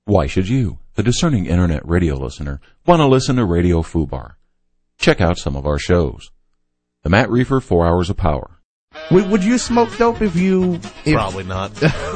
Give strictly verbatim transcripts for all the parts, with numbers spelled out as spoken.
Why should you, the discerning internet radio listener, want to listen to Radio Fubar? Check out some of our shows. The Matt Reefer Four Hours of Power. Would, would you smoke dope if you... If... Probably not.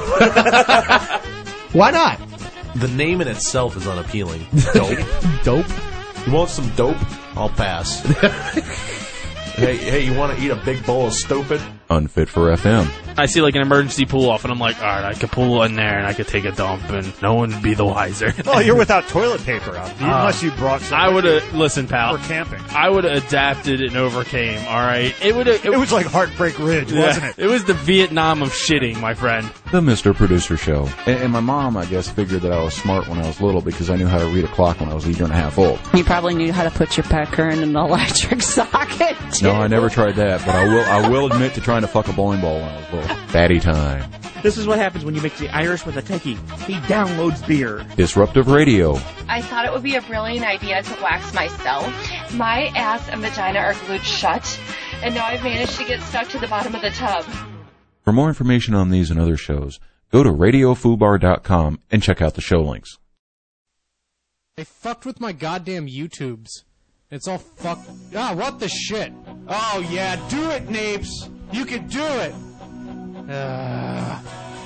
Why not? The name in itself is unappealing. Dope. Dope? You want some dope? I'll pass. hey, hey, you want to eat a big bowl of stupid? Unfit for F M. I see like an emergency pull off, and I'm like, all right, I could pull in there and I could take a dump, and no one would be the wiser. Oh, you're without toilet paper out, uh, unless you brought some. I would have listen, pal. For camping, I would have adapted and overcame. All right, it would. It, it was like Heartbreak Ridge, yeah, wasn't it? It was the Vietnam of shitting, my friend. The Mister Producer Show. And, and my mom, I guess, figured that I was smart when I was little because I knew how to read a clock when I was a year and a half old. You probably knew how to put your pecker in an electric socket, too. No, I never tried that, but I will. I will admit to trying to fuck a bowling ball when I was little. Fatty time. This is what happens when you mix the Irish with a techie. He downloads beer. Disruptive radio. I thought it would be a brilliant idea to wax myself. My ass and vagina are glued shut, and now I've managed to get stuck to the bottom of the tub. For more information on these and other shows, go to radio fubar dot com and check out the show links. They fucked with my goddamn YouTubes. It's all fucked. Ah, what the shit? Oh, yeah, do it, Napes. You can do it. Uh,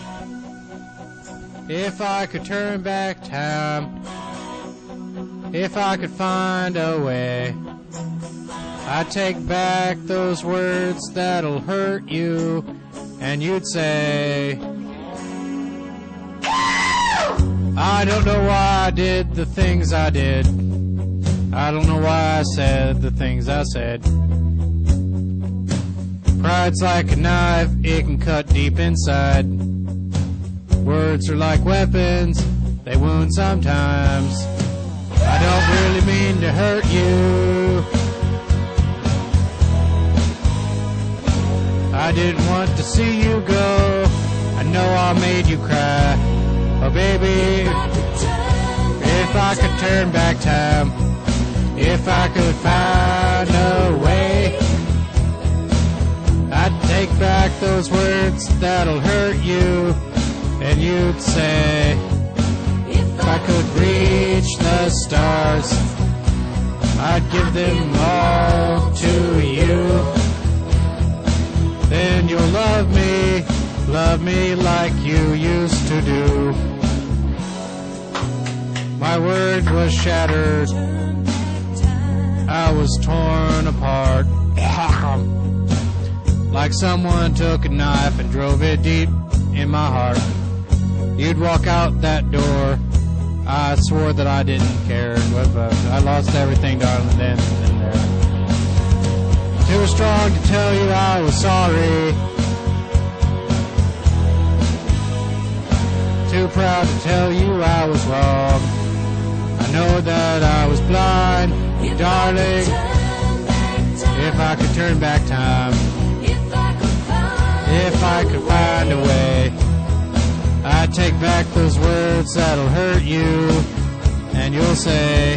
if I could turn back time, if I could find a way, I'd take back those words that'll hurt you, and you'd say, I don't know why I did the things I did. I don't know why I said the things I said. Pride's like a knife, it can cut deep inside. Words are like weapons, they wound sometimes. I don't really mean to hurt you. I didn't want to see you go. I know I made you cry. Oh baby, if I could turn back time, if I could find a way, I'd take back those words that'll hurt you, and you'd say, if I could reach the stars, I'd give them all to you. Then you'll love me, love me like you used to do. My word was shattered, I was torn apart. Like someone took a knife and drove it deep in my heart. You'd walk out that door, I swore that I didn't care. I lost everything, darling, then and there. Too strong to tell you I was sorry. Too proud to tell you I was wrong. I know that I was blind, darling. If I could turn back time, if I could find a way, I'd take back those words that'll hurt you, and you'll say,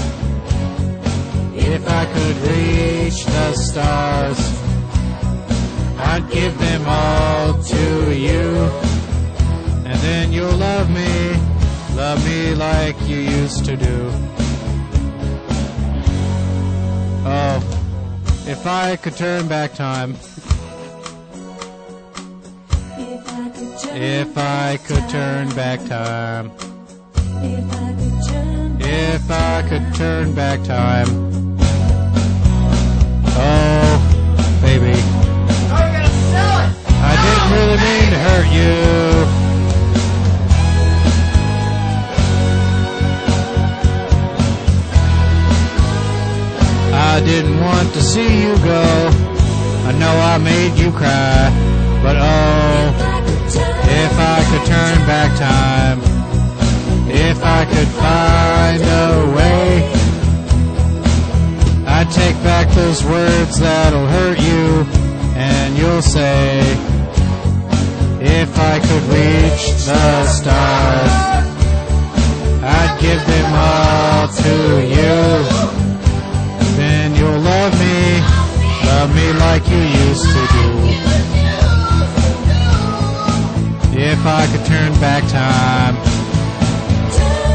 if I could reach the stars, I'd give them all to you, and then you'll love me, love me like you used to do. Oh, if I could turn back time, if I could turn back time, if I could turn back time, oh, baby, I didn't really mean to hurt you. I didn't want to see you go. I know I made you cry, but oh, if I could turn back time, if I could find a way, I'd take back those words that'll hurt you, and you'll say, if I could reach the stars, I'd give them all to you. Then you'll love me, love me like you used to do. If I could turn back time,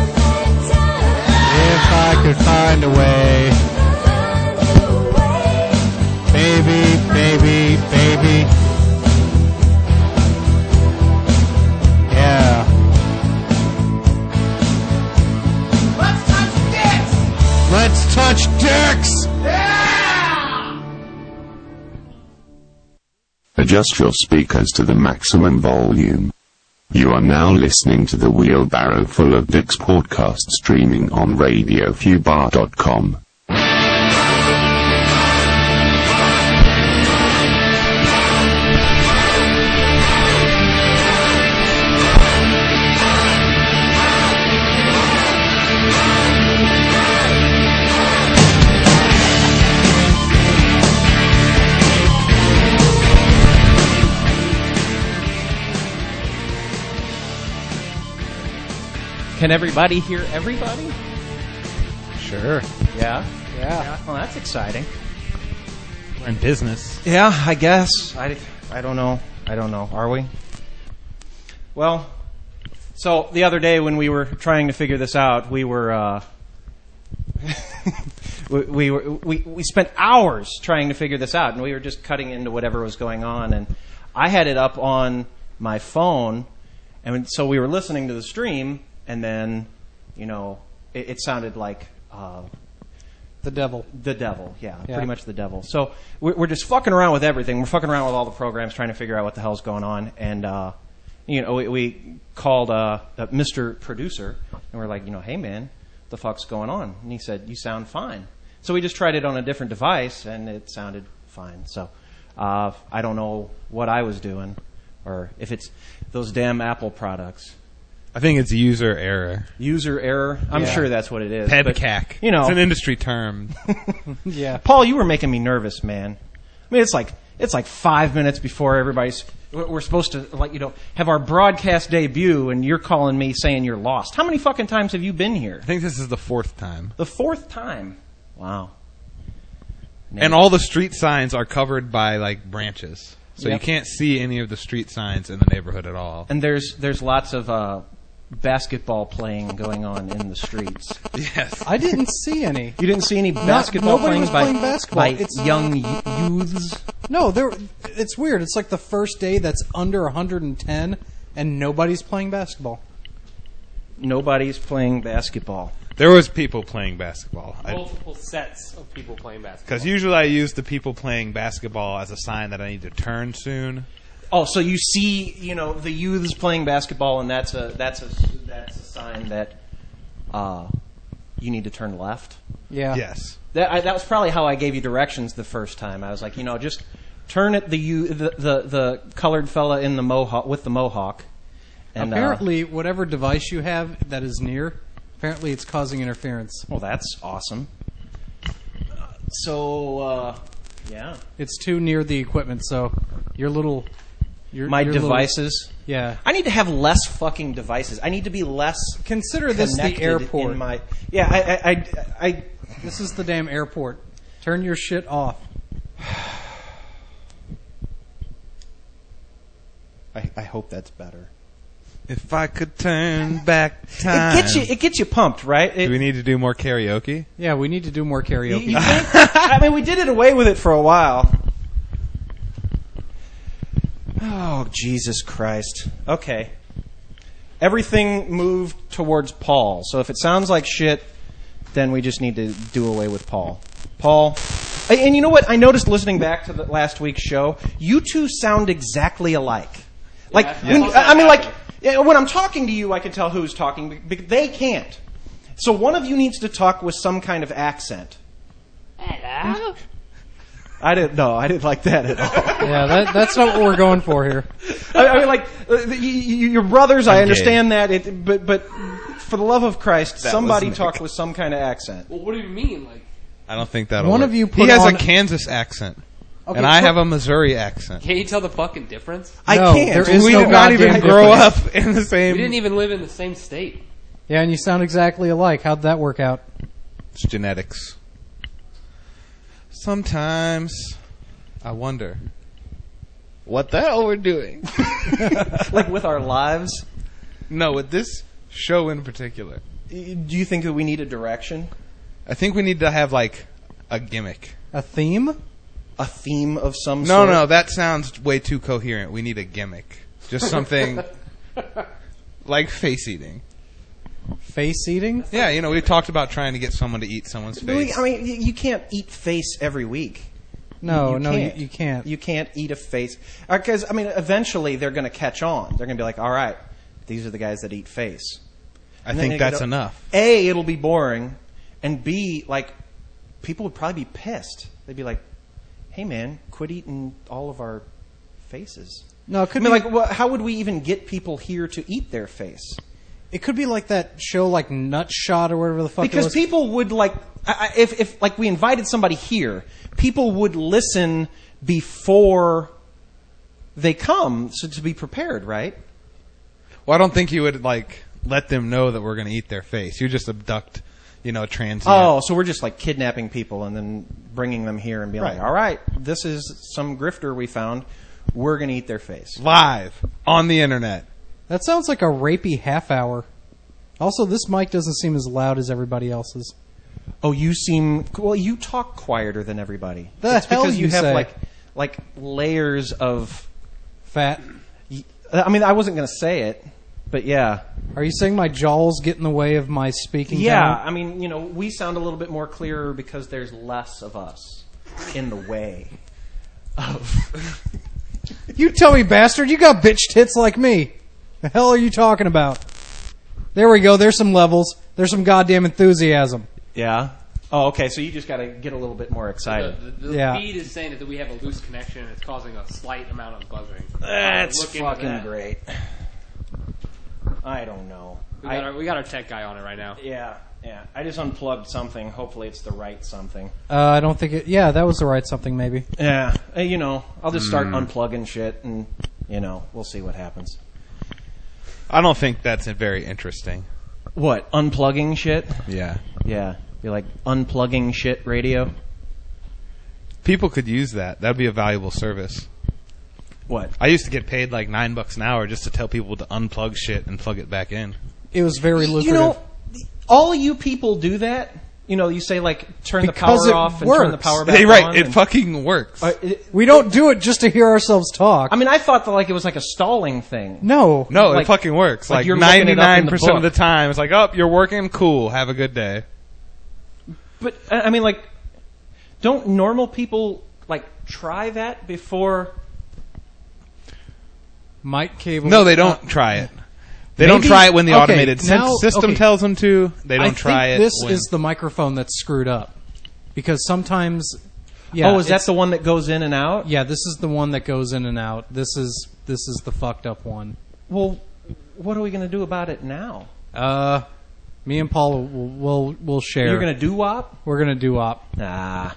could find a way. Baby, baby, baby. Yeah. Let's touch dicks! Let's touch dicks! Adjust your speakers to the maximum volume. You are now listening to the Wheelbarrow Full of Dicks podcast streaming on radio fubar dot com. Can everybody hear everybody? Sure. Yeah? Yeah. Well, that's exciting. We're in business. Yeah, I guess. I, I don't know. I don't know. Are we? Well, so the other day when we were trying to figure this out, we were, uh, we, we were, we, we spent hours trying to figure this out, and we were just cutting into whatever was going on, and I had it up on my phone, and so we were listening to the stream, and then, you know, it, it sounded like uh, the devil. The devil, yeah, yeah, pretty much the devil. So we're, we're just fucking around with everything. We're fucking around with all the programs, trying to figure out what the hell's going on. And uh, you know, we, we called uh, uh, Mister Producer, and we're like, you know, hey man, what the fuck's going on? And he said, you sound fine. So we just tried it on a different device, and it sounded fine. So uh, I don't know what I was doing, or if it's those damn Apple products. I think it's user error. User error? I'm yeah. sure that's what it is. P E B C A C. You know, it's an industry term. Yeah. Paul, you were making me nervous, man. I mean, it's like it's like five minutes before everybody's. We're supposed to, like, you know, have our broadcast debut, and you're calling me saying you're lost. How many fucking times have you been here? I think this is the fourth time. The fourth time. Wow. Man. And all the street signs are covered by like branches, so yep. you can't see any of the street signs in the neighborhood at all. And there's there's lots of. Uh, basketball playing going on in the streets. Yes. I didn't see any. You didn't see any basketball Not, playing was by, playing basketball. by it's, young youths? No, there. It's weird. It's like the first day that's under one hundred ten and nobody's playing basketball. Nobody's playing basketball. There was people playing basketball. Multiple I, sets of people playing basketball. Because usually I use the people playing basketball as a sign that I need to turn soon. Oh, so you see, you know, the youths playing basketball, and that's a that's a that's a sign that uh, you need to turn left. Yeah. Yes. That I, that was probably how I gave you directions the first time. I was like, you know, just turn at the you the, the the colored fella in the mohawk with the mohawk. And, apparently, uh, whatever device you have that is near, apparently it's causing interference. Well, that's awesome. So, uh, yeah, it's too near the equipment. So your little. Your, My your devices? Little, yeah. I need to have less fucking devices. I need to be less. Consider this the airport. In my, yeah, I, I, I, I. This is the damn airport. Turn your shit off. I, I hope that's better. If I could turn back time. It gets you. It gets you pumped, right? It, do we need to do more karaoke? Yeah, we need to do more karaoke. You, you think, I mean, we did it away with it for a while. Oh, Jesus Christ. Okay. Everything moved towards Paul. So if it sounds like shit, then we just need to do away with Paul. Paul. And you know what? I noticed listening back to the last week's show, you two sound exactly alike. Like, yeah, when, yeah. I mean, like, when I'm talking to you, I can tell who's talking, but they can't. So one of you needs to talk with some kind of accent. Hello? I didn't. No, I didn't like that at all. Yeah, that, that's not what we're going for here. I, I mean, like uh, you, you, your brothers. I'm I understand gay. that, it, but but for the love of Christ, That somebody was talk Nick. with some kind of accent. Well, what do you mean? Like, I don't think that'll One work. of you put He has on- a Kansas accent. Okay, and I put- have a Missouri accent. can't you tell the fucking difference? I No, can't. there is we no did not goddamn even grow difference. up in the same. We didn't even live in the same state. Yeah, and you sound exactly alike. How'd that work out? It's genetics. Sometimes I wonder what the hell we're doing. Like with our lives. No, with this show in particular. Do you think that we need a direction? I think we need to have like a gimmick. A theme? A theme of some No, sort? no, that sounds way too coherent. We need a gimmick. Just something like face eating. Face eating? Yeah, you know, we talked about trying to get someone to eat someone's face. I mean, y- you can't eat face every week. No, You no, you, can't. you can't. You can't eat a face. Because, I mean, eventually they're going to catch on. They're going to be like, all right, these are the guys that eat face. I And think then that's it'll- enough. A, it'll be boring. And B, like, people would probably be pissed. They'd be like, hey, man, quit eating all of our faces. No, it could I mean, be like, wha- how would we even get people here to eat their face? It could be like that show, like Nutshot or whatever the fuck. Because it was. people would like, I- I- if if like we invited somebody here, people would listen before they come, so to be prepared, right? Well, I don't think you would like let them know that we're going to eat their face. You just abduct, you know, a transient. Oh, so we're just like kidnapping people and then bringing them here and being Right. like, all right, this is some grifter we found. We're going to eat their face. Live on the internet. That sounds like a rapey half hour. Also, this mic doesn't seem as loud as everybody else's. Oh, you seem well. You talk quieter than everybody. The it's hell because you, you have say. like like layers of fat. I mean, I wasn't going to say it, but yeah. Are you saying my jowls get in the way of my speaking? Yeah, talent? I mean, you know, we sound a little bit more clearer because there's less of us in the way of. You tell me, bastard, you got bitch tits like me. The hell are you talking about? There we go. There's some levels. There's some goddamn enthusiasm. Yeah. Oh, okay. So you just got to get a little bit more excited. The, the, the Yeah. feed is saying that we have a loose connection and it's causing a slight amount of buzzing. That's Look into fucking that. great. I don't know. We got, I- our, we got our tech guy on it right now. Yeah, yeah. I just unplugged something. Hopefully, it's the right something. Uh, I don't think it. Yeah, that was the right something. Maybe. Yeah. Uh, you know, I'll just start Mm. unplugging shit, and you know, we'll see what happens. I don't think that's very interesting. What? Unplugging shit? Yeah. Yeah. You're like unplugging shit radio. People could use that. That'd be a valuable service. What? I used to get paid like nine bucks an hour just to tell people to unplug shit and plug it back in. It was very lucrative. You know, all you people do that. You know, you say like turn Because the it power off and works. turn the power back Hey, right, on. it and- fucking works. Uh, it- we don't do it just to hear ourselves talk. I mean, I thought that like it was like a stalling thing. no. no, like- it fucking works. like Like, you're looking it up in the ninety-nine percent of the book. time, it's like, oh, you're working? Cool. Have a good day. But I I mean, like, don't normal people like try that before? Mic cable. No, they don't try it. They Maybe- don't try it when the okay, automated syn- now- system okay. tells them to. They don't I try think it. This when- is the microphone that's screwed up because sometimes. Yeah, oh, is that it's- the one that goes in and out? Yeah, this is the one that goes in and out. This is this is the fucked up one. Well, what are we going to do about it now? Uh, me and Paul will will will share. You're going to do wop? We're gonna do op. Nah.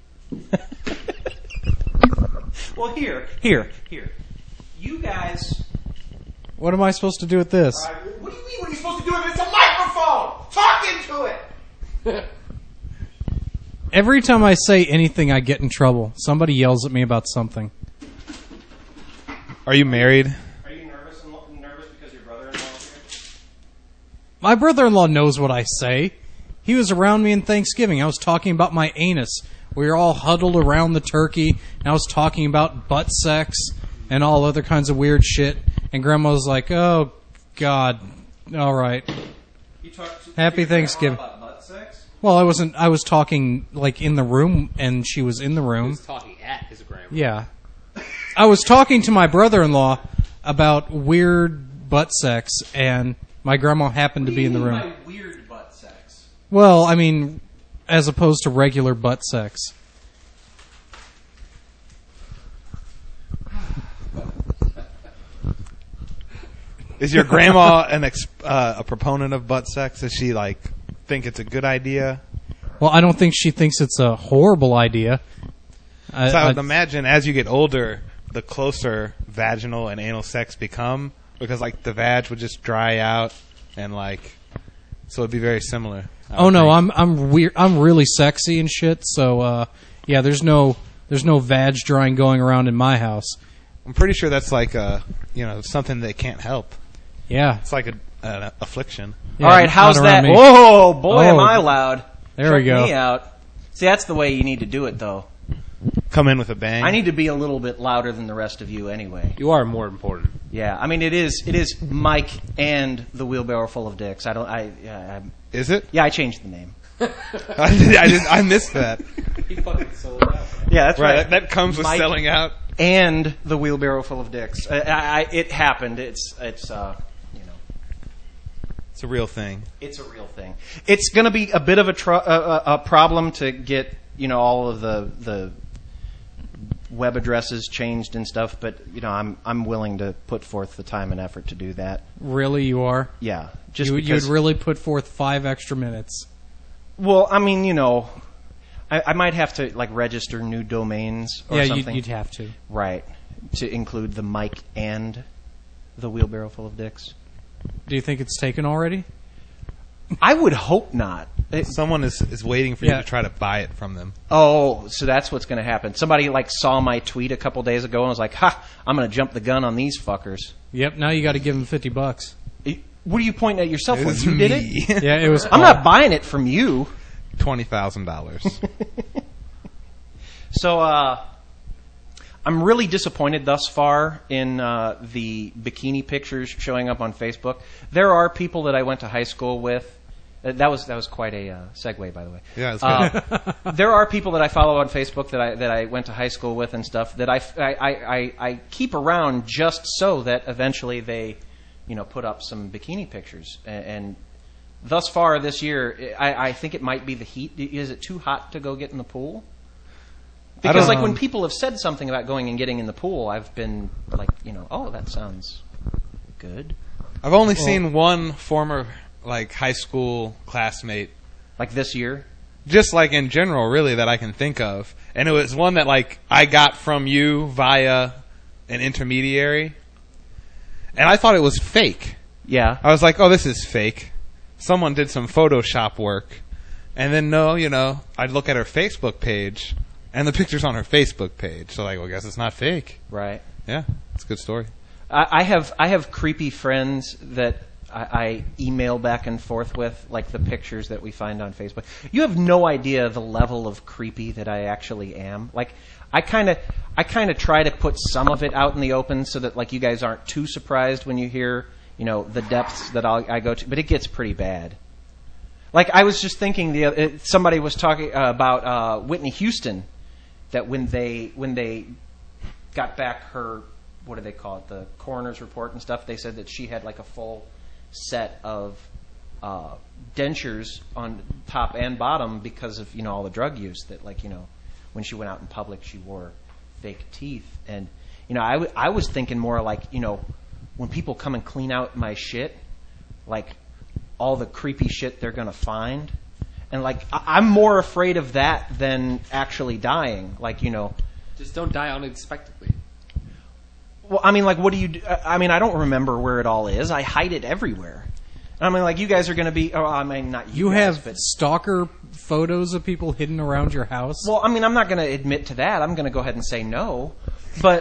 Well, here, here, here. You guys. What am I supposed to do with this? What do you mean? What are you supposed to do with it? It's a microphone. Talk into it. Every time I say anything, I get in trouble. Somebody yells at me about something. Are you married? Are you nervous and nervous because your brother-in-law is here? My brother-in-law knows what I say. He was around me in Thanksgiving. I was talking about my anus. We were all huddled around the turkey, and I was talking about butt sex and all other kinds of weird shit. And Grandma was like, "Oh, God, all right." You talked to Happy your grandma Thanksgiving. about butt sex? Well, I wasn't. I was talking like in the room, and she was in the He room. was talking at his grandma. Yeah, I was talking to my brother-in-law about weird butt sex, and my grandma happened to be in the room. By weird butt sex. Well, I mean, as opposed to regular butt sex. Is your grandma an ex- uh, a proponent of butt sex? Does she like think it's a good idea? Well, I don't think she thinks it's a horrible idea. I, So I would I- imagine as you get older, the closer vaginal and anal sex become, because like the vag would just dry out, and like, so it'd be very similar. I oh would no, think. I'm I'm weird. I'm really sexy and shit. So uh, yeah, there's no there's no vag drying going around in my house. I'm pretty sure that's like a you know something they can't help. Yeah. It's like a, an affliction. Yeah, All right, how's not that? around me. Whoa, boy, am Oh. I loud. There Check we go. me out. See, that's the way you need to do it, though. Come in with a bang. I need to be a little bit louder than the rest of you anyway. You are more important. Yeah, I mean, it is it is Mike and the Wheelbarrow Full of Dicks. I don't. I. Yeah, I'm, is it? Yeah, I changed the name. I, did, I, did, I missed that. He fucking sold out. Yeah, that's right. right. That, that comes with Mike selling out. And the Wheelbarrow Full of Dicks. I, I, it happened. It's it's uh, you know, it's a real thing. It's a real thing. It's going to be a bit of a, tr- a, a problem to get you know all of the the web addresses changed and stuff, but you know I'm I'm willing to put forth the time and effort to do that. Really, you are? Yeah, just you, because, you'd really put forth five extra minutes. Well, I mean, you know, I, I might have to like register new domains or yeah, something. You'd, you'd have to, right, to include the Mike and the Wheelbarrow Full of Dicks. Do you think it's taken already? I would hope not. It, Someone is, is waiting for yeah. you to try to buy it from them. Oh, so that's what's going to happen. Somebody like saw my tweet a couple days ago and was like, "Ha! I'm going to jump the gun on these fuckers." Yep. Now you got to give them fifty bucks. It, what are you pointing at yourself? It When was you me. did it? Yeah, it was. I'm not buying it from you. Twenty thousand dollars. So, uh, I'm really disappointed thus far in uh, the bikini pictures showing up on Facebook. There are people that I went to high school with. Uh, that was that was quite a uh, segue, by the way. Yeah, that's good. Uh, there are people that I follow on Facebook that I that I went to high school with and stuff that I, I, I, I keep around just so that eventually they, you know, put up some bikini pictures. And, and thus far this year, I, I think it might be the heat. Is it too hot to go get in the pool? Because like when people have said something about going and getting in the pool, I've been like, you know, oh, that sounds good. I've only well, seen one former like high school classmate, like this year, just like in general, really that I can think of, and it was one that like I got from you via an intermediary, and I thought it was fake. Yeah, I was like, oh, this is fake. Someone did some Photoshop work, and then no, you know, I'd look at her Facebook page. And the picture's on her Facebook page, so like, well, I guess it's not fake, right? Yeah, it's a good story. I, I have I have creepy friends that I, I email back and forth with, like the pictures that we find on Facebook. You have no idea the level of creepy that I actually am. Like, I kind of I kind of try to put some of it out in the open so that like you guys aren't too surprised when you hear you know the depths that I'll, I go to, but it gets pretty bad. Like I was just thinking, the uh, somebody was talking uh, about uh, Whitney Houston. That when they when they got back her, what do they call it, the coroner's report and stuff, they said that she had like a full set of uh, dentures on top and bottom because of you know all the drug use. That like you know when she went out in public she wore fake teeth, and you know I, w- I was thinking more like you know when people come and clean out my shit, like all the creepy shit they're gonna find. And, like, I'm more afraid of that than actually dying. Like, you know. Just don't die unexpectedly. Well, I mean, like, what do you do? I mean, I don't remember where it all is. I hide it everywhere. I mean, like, you guys are going to be. Oh, I mean, not you. You guys, have but, stalker photos of people hidden around your house? Well, I mean, I'm not going to admit to that. I'm going to go ahead and say no. But,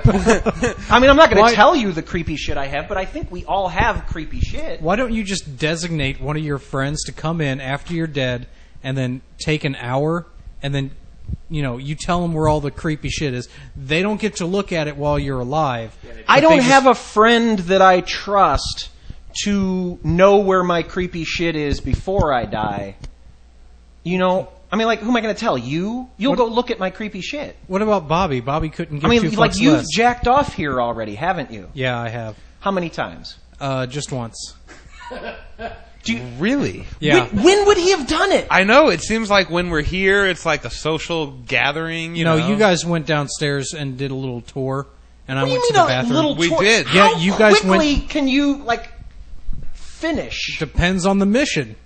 I mean, I'm not going to tell you the creepy shit I have, but I think we all have creepy shit. Why don't you just designate one of your friends to come in after you're dead and then take an hour and then, you know, you tell them where all the creepy shit is. They don't get to look at it while you're alive. I don't have just... a friend that I trust to know where my creepy shit is before I die. You know... I mean, like, who am I going to tell? You? You'll what, go look at my creepy shit. What about Bobby? Bobby couldn't give I mean, two like, fucks you've less. jacked off here already, haven't you? Yeah, I have. How many times? Uh, just once. Do you, really? Yeah. When, when would he have done it? I know. It seems like when we're here, it's like a social gathering. You no, know? you guys went downstairs and did a little tour, and what I do went you to mean the a bathroom. Little we tour? did. Yeah, How you guys quickly went. Can you like finish? Depends on the mission.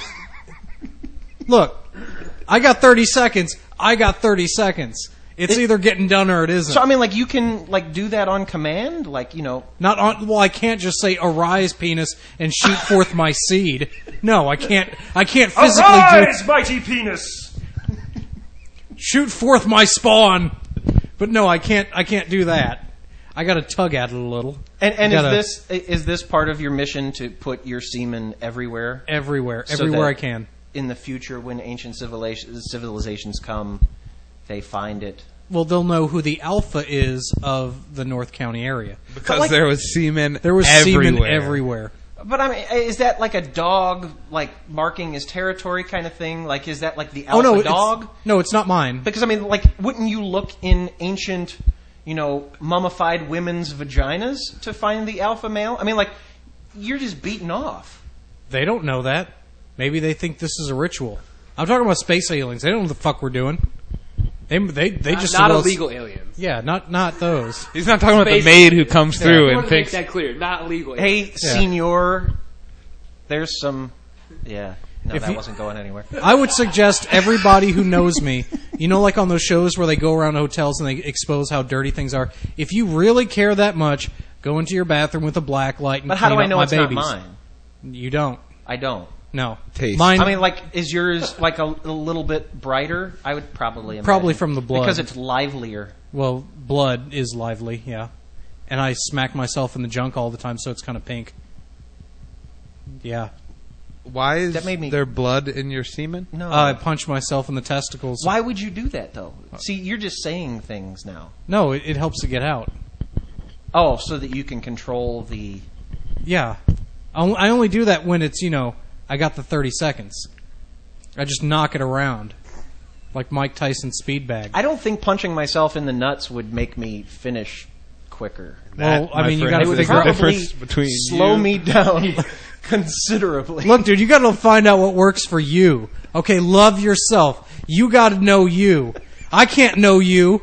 Look, I got thirty seconds. I got thirty seconds. It's it, either getting done or it isn't. So I mean, like you can like do that on command, like you know. Not on. Well, I can't just say "arise, penis" and shoot forth my seed. No, I can't. I can't physically Arise, do. mighty penis. Shoot forth my spawn. But no, I can't. I can't do that. I got to tug at it a little. And, and gotta, is this is this part of your mission to put your semen everywhere? Everywhere, so everywhere that, I can. in the future when ancient civilization, civilizations come, they find it. Well, they'll know who the alpha is of the North County area. Because like, there was semen There was everywhere. semen everywhere. But I mean, is that like a dog, like marking his territory kind of thing? Like, is that like the Oh, alpha no, dog? It's, no, it's not mine. Because I mean, like, wouldn't you look in ancient, you know, mummified women's vaginas to find the alpha male? I mean, like, you're just beaten off. They don't know that. Maybe they think this is a ritual. I'm talking about space aliens. They don't know what the fuck we're doing. They they they Not- just not well, illegal aliens. Yeah, not not those. He's not talking about the Space- maid who comes Yeah. through I and wanted to thinks. make that clear. Not legal. Hey, aliens. senor, there's some. Yeah, no, If that you- wasn't going anywhere. I would suggest everybody who knows me, you know, like on those shows where they go around hotels and they expose how dirty things are. If you really care that much, go into your bathroom with a black light and But how clean do I up know my it's babies. not mine? You don't. I don't. No. Taste. Mine. I mean, like, is yours like a, a little bit brighter? I would probably imagine. Probably from the blood. because it's livelier. Well, blood is lively, yeah. And I smack myself in the junk all the time, so it's kind of pink. Yeah. Why is That made me- there blood in your semen? No. Uh, I punch myself in the testicles. Why would you do that though? See, you're just saying things now. No, it, it helps to get out. Oh, so that you can control the. Yeah. I on- I only do that when it's, you know, I got the thirty seconds. I just knock it around. Like Mike Tyson's speed bag. I don't think punching myself in the nuts would make me finish quicker. Well, That, I my mean, you friend, gotta is figure the out- difference between slow you. me down considerably. Look, dude, you got to find out what works for you. Okay, love yourself. You got to know you. I can't know you.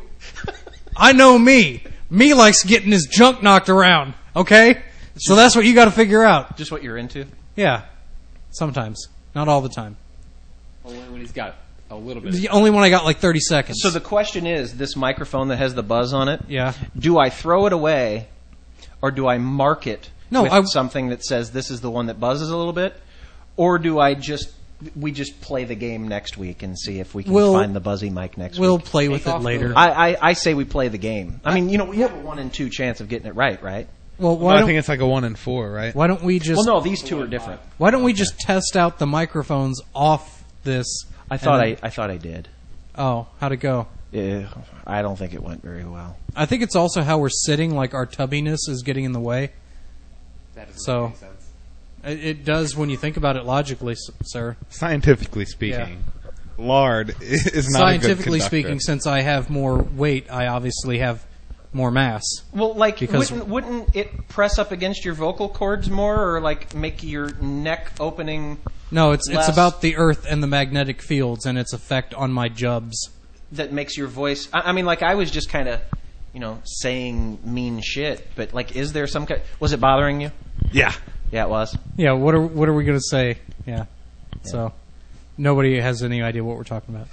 I know me. Me likes getting his junk knocked around. Okay, so that's what you got to figure out. Just what you're into. Yeah, sometimes, not all the time. Only when he's got a little bit. The only one I got like thirty seconds. So the question is, this microphone that has the buzz on it. Yeah. Do I throw it away, or do I mark it No, with I- something that says this is the one that buzzes a little bit, or do I just we just play the game next week and see if we can We'll- find the buzzy mic next we'll week? play with it later. I, I, I say we play the game. I mean, you know, we have a one in two chance of getting it right, right? Well, Well, why I don't think it's like a one in four, right? why don't we just? Well, no, these two are different. Why don't we just test out the microphones off this? I thought and- I, I thought I did. Oh, how'd it go? Yeah, I don't think it went very well. I think it's also how we're sitting, like our tubbiness is getting in the way. That doesn't So- make any sense. It, it does when you think about it logically, s- sir. Scientifically speaking, lard is not Scientifically a good speaking, conductor. since I have more weight, I obviously have more mass. Well, like, Because- wouldn't, wouldn't it press up against your vocal cords more, or like make your neck opening? No, it's less, it's about the Earth and the magnetic fields and its effect on my jubs. that makes your voice. I, I mean, like, I was just kind of, you know, saying mean shit, but like, is there some kind? Was it bothering you? Yeah. Yeah, it was. Yeah, what are what are we gonna say? Yeah. So nobody has any idea what we're talking about.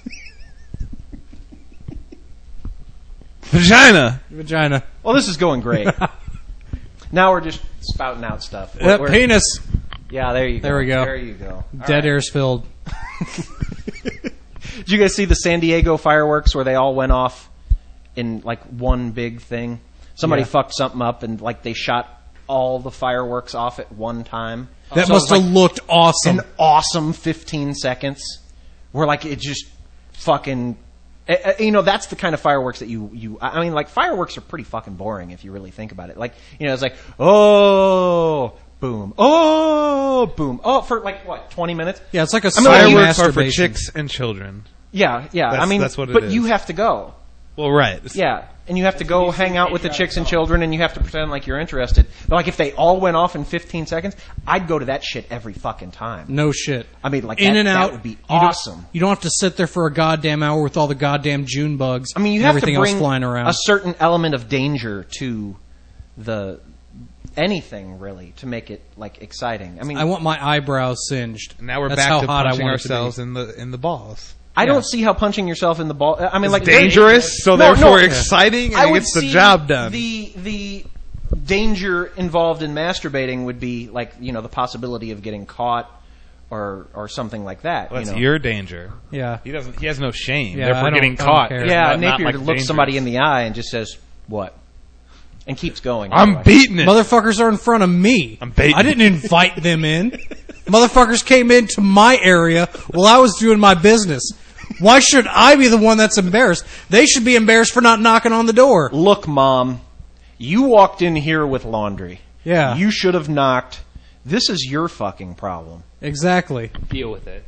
Vagina. Vagina. Well, this is going great. Now we're just spouting out stuff. Uh, We're- penis. Yeah, there you go. There we go. There you go. All Dead right. air's filled. Did you guys see the San Diego fireworks where they all went off in like one big thing? Somebody Yeah. fucked something up and like they shot all the fireworks off at one time. That So must it was, have looked awesome. An awesome fifteen seconds where like it just fucking eh, eh, you know, that's the kind of fireworks that you you I mean, like, fireworks are pretty fucking boring if you really think about it. Like, you know, it's like, oh, boom, oh, boom, oh, for like what, twenty minutes? Yeah, it's like a I mean, like, you- Fireworks are for masturbation. chicks and children. Yeah, yeah. That's- I mean, that's what it but is. you have to go. Well, right. Yeah, and you have to go hang out with the chicks and children, and you have to pretend like you're interested. But like, if they all went off in fifteen seconds, I'd go to that shit every fucking time. No shit. I mean, like, in that, and that out would be You don't- awesome. You don't have to sit there for a goddamn hour with all the goddamn June bugs. I mean, you and have everything to bring else flying around. a certain element of danger to the anything really to make it like exciting. I mean, I want my eyebrows singed. And now we're That's back how to hot I punching want it to be. ourselves in the in the balls. I yeah. don't see how punching yourself in the ball. I mean, It's like dangerous, so No, therefore no. exciting, and I it would gets the see job done. The the danger involved in masturbating would be like, you know, the possibility of getting caught or or something like that. Well, that's you know? your danger. Yeah. He doesn't. He has no shame. Yeah, I therefore, don't- getting I don't caught. care. is Yeah, not, not Napier like looks dangerous. somebody in the eye and just says, "What?" and keeps going. I'm anyway. beating it. Motherfuckers are in front of me. I'm baiting. I didn't invite them in. Motherfuckers came into my area while I was doing my business. Why should I be the one that's embarrassed? They should be embarrassed for not knocking on the door. Look, Mom, you walked in here with laundry. Yeah. You should have knocked. This is your fucking problem. Exactly. Deal with it.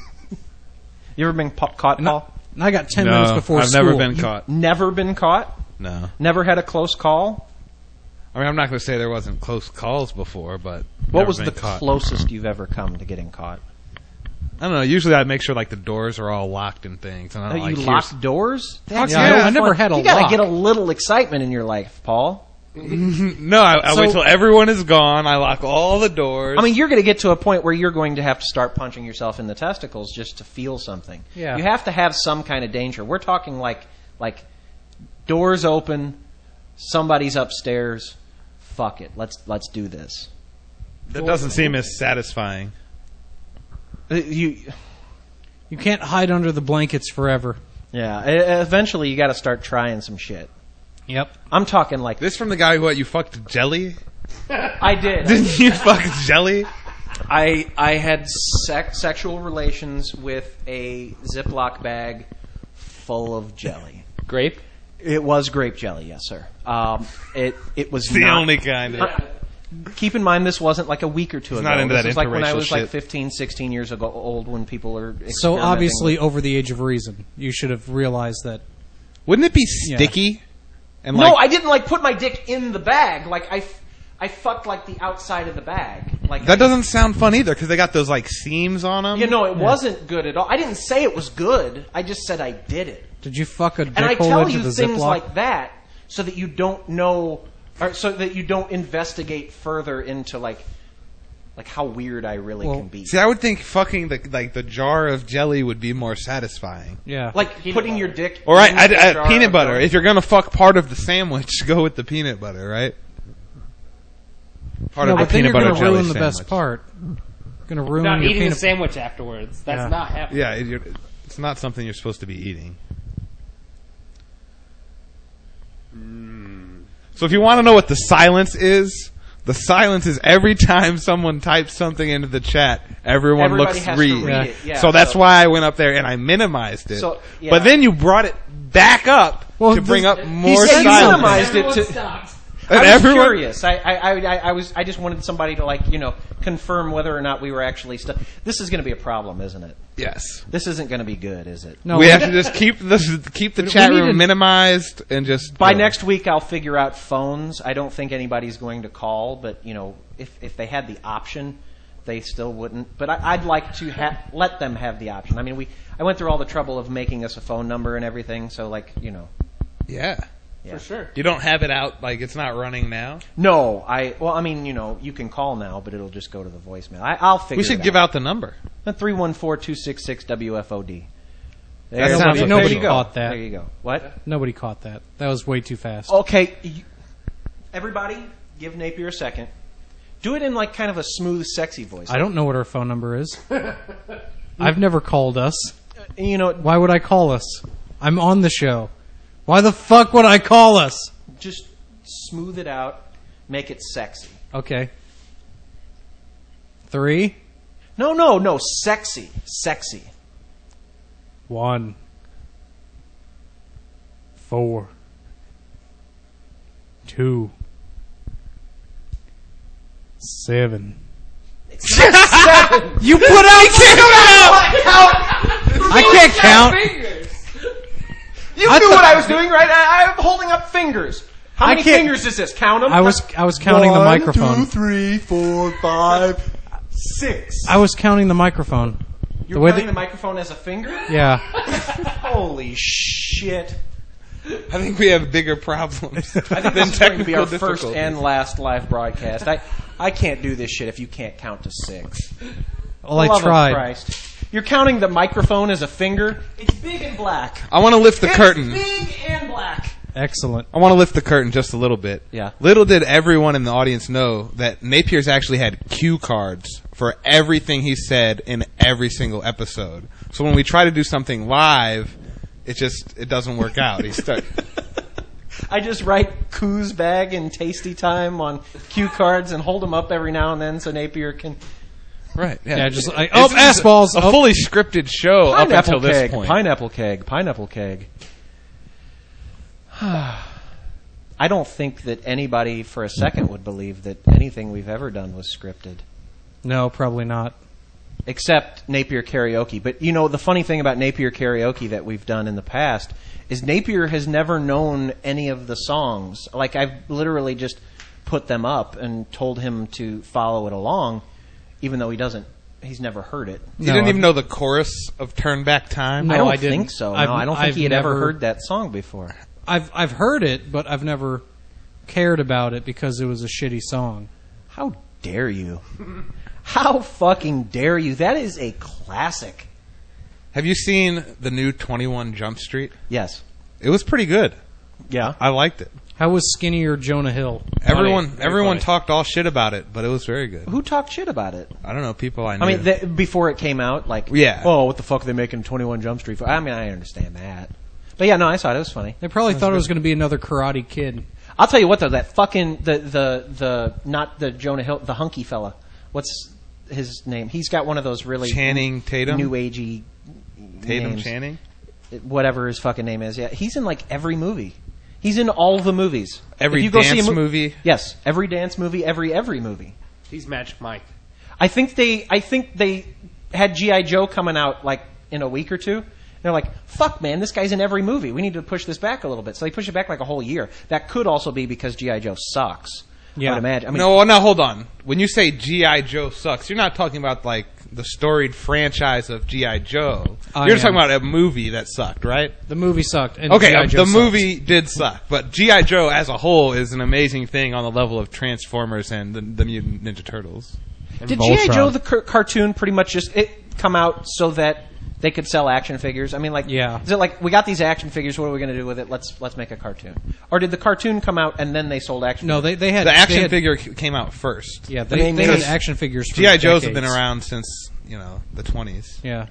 You ever been po- caught, No, Paul? I got ten No, minutes before I've school. never been caught. Never been caught? No. Never had a close call? I mean, I'm not going to say there wasn't close calls before, but What never was been the caught. closest you've ever come to getting caught? I don't know. Usually, I make sure like the doors are all locked and things. And I Oh, don't, you like, lock here's- doors? Fuck That's yeah, no I never fun. had a You gotta lock. get a little excitement in your life, Paul. No, I, I So- wait till everyone is gone. I lock all the doors. I mean, you're going to get to a point where you're going to have to start punching yourself in the testicles just to feel something. Yeah. You have to have some kind of danger. We're talking like like doors open, somebody's upstairs. Fuck it, let's let's do this. that doesn't seem as satisfying. Uh, You, You can't hide under the blankets forever. yeah. e- Eventually, you got to start trying some shit. Yep. I'm talking like This from the guy who what you fucked Jelly? I did. Didn't you fuck Jelly? I I had sex, sexual relations with a Ziploc bag full of jelly. Grape? It was grape jelly, yes, sir. Um, it it was It's the not, only kind. Uh, keep in mind, this wasn't like a week or two He's ago. not into this that was like when I interracial was like shit. fifteen, sixteen years ago old when people are So experimenting obviously, with- over the age of reason, you should have realized that. Wouldn't it be Yeah. sticky? And no, like, I didn't like put my dick in the bag. Like I, f- I fucked like the outside of the bag. Like that doesn't sound fun either because they got those like seams on them. You know, it wasn't good at all. I didn't say it was good. I just said I did it. Did you fuck a dick And I hole tell into you the things Ziploc? like that so that you don't know, or so that you don't investigate further into like, like how weird I really can be. See, I would think fucking the like the jar of jelly would be more satisfying. Yeah. Like putting your dick. All right, in I, the I, jar peanut of butter. jelly. If you're gonna fuck part of the sandwich, go with the peanut butter, right? Part no, of the but then peanut you're butter going to jelly ruin the sandwich. best part. Going to ruin Not your eating peanut. the sandwich afterwards. That's Yeah. not happening. Yeah, it, you're- it's not something you're supposed to be eating. So if you want to know what the silence is, the silence is every time someone types something into the chat, everyone Everybody looks has to read. read it, yeah, so that's so- why I went up there and I minimized it. So, yeah. But then you brought it back up Well, to bring this- up He more said you silence. minimized it to. Stopped. And I was everyone- curious. I, I, I, I was. I just wanted somebody to like, you know, confirm whether or not we were actually. Stu- this is going to be a problem, isn't it? Yes. This isn't going to be good, is it? No, we we- have to just keep the keep the We chat need room to- minimized and just By go. next week, I'll figure out phones. I don't think anybody's going to call, but you know, if if they had the option, they still wouldn't. But I, I'd like to ha- let them have the option. I mean, we I went through all the trouble of making us a phone number and everything, so like, you know. Yeah. Yeah. For sure. You don't have it out like it's not running now. No, I well, I mean, you know, you can call now, but it'll just go to the voicemail. I, I'll figure. We should it give out. out the number. three one four, two six six, W F O D. That There, sounds there nobody you go. caught that. There you go. What? Nobody caught that. That was way too fast. Okay, you, everybody, give Napier a second. Do it in like kind of a smooth, sexy voice. I don't know what our phone number is. I've never called us. You know, Why would I call us? I'm on the show. Why the fuck would I call us? just smooth it out, make it sexy. Okay. Three, No, no, no, sexy, sexy. one, four, two, seven. Seven. You put out I can't count. You I knew thought- what I was doing, right? I, I'm holding up fingers. How I many can't- fingers is this? Count them. I was I was counting the microphone. One, two, three, four, five, six. I was counting the microphone. You're the way counting that- the microphone as a finger? Yeah. Holy shit. I think we have bigger problems I think than this is going to be our technical first difficulties. and last live broadcast. I, I can't do this shit if you can't count to six. Well, I Love of tried. Christ. You're counting the microphone as a finger? It's big and black. I want to lift the It's curtain. big and black. Excellent. I want to lift the curtain just a little bit. Yeah. Little did everyone in the audience know that Napier's actually had cue cards for everything he said in every single episode. So when we try to do something live, it just it doesn't work out. He start I just write Coos Bag and Tasty Time on cue cards and hold them up every now and then so Napier can... Right, yeah. Yeah, just like, oh, ass balls. A oh. fully scripted show up Pineapple until keg, this point. Pineapple keg, pineapple keg. I don't think that anybody for a second would believe that anything we've ever done was scripted. No, probably not. Except Napier Karaoke. But, you know, the funny thing about Napier Karaoke that we've done in the past is Napier has never known any of the songs. Like, I've literally just put them up and told him to follow it along, even though he doesn't. He's never heard it. You no, didn't even know the chorus of Turn Back Time? No, I don't I didn't. think so. I've, no, I don't think I've he had never, ever heard that song before. I've I've heard it, but I've never cared about it because it was a shitty song. How dare you? How fucking dare you? That is a classic. Have you seen the new twenty-one Jump Street? Yes. It was pretty good. Yeah. I liked it. How was Skinnier Jonah Hill? Everyone Funny. everyone funny. talked all shit about it, but it was very good. Who talked shit about it? I don't know, people I knew. I mean, th- before it came out, like, yeah. oh, what the fuck are they making twenty-one Jump Street for? I mean, I understand that. But yeah, no, I saw it. It was funny. They probably thought it was going to be another Karate Kid. I'll tell you what, though, that fucking, the, the, the, not the Jonah Hill, the hunky fella. What's his name? He's got one of those really Channing Tatum? new agey Tatum names. Channing? Whatever his fucking name is. Yeah, he's in like every movie. He's in all the movies. Every if you go dance see a mo- movie? Yes, every dance movie, every every movie. He's Magic Mike. I think they I think they had G I. Joe coming out like in a week or two. They're like, fuck, man, this guy's in every movie. We need to push this back a little bit. So they push it back like a whole year. That could also be because G I. Joe sucks. Yeah. I would imagine. I mean, no, no, hold on. When you say G I. Joe sucks, you're not talking about like the storied franchise of G I. Joe. I You're just am. talking about a movie that sucked, right? The movie sucked. And Okay, G I. uh, Joe the sucks. movie did suck, but G I. Joe as a whole is an amazing thing on the level of Transformers and the, the Mutant Ninja Turtles. And did G I. Voltron. Joe the car- cartoon pretty much just it come out so that they could sell action figures? I mean, like, Yeah. is it like we got these action figures? What are we going to do with it? Let's let's make a cartoon. Or did the cartoon come out and then they sold action? No, they they had The action they had, figure c- came out first. Yeah, they, I mean, they had because action figures. For G I. Joes have been decades. around since, you know, the twenties. Yeah.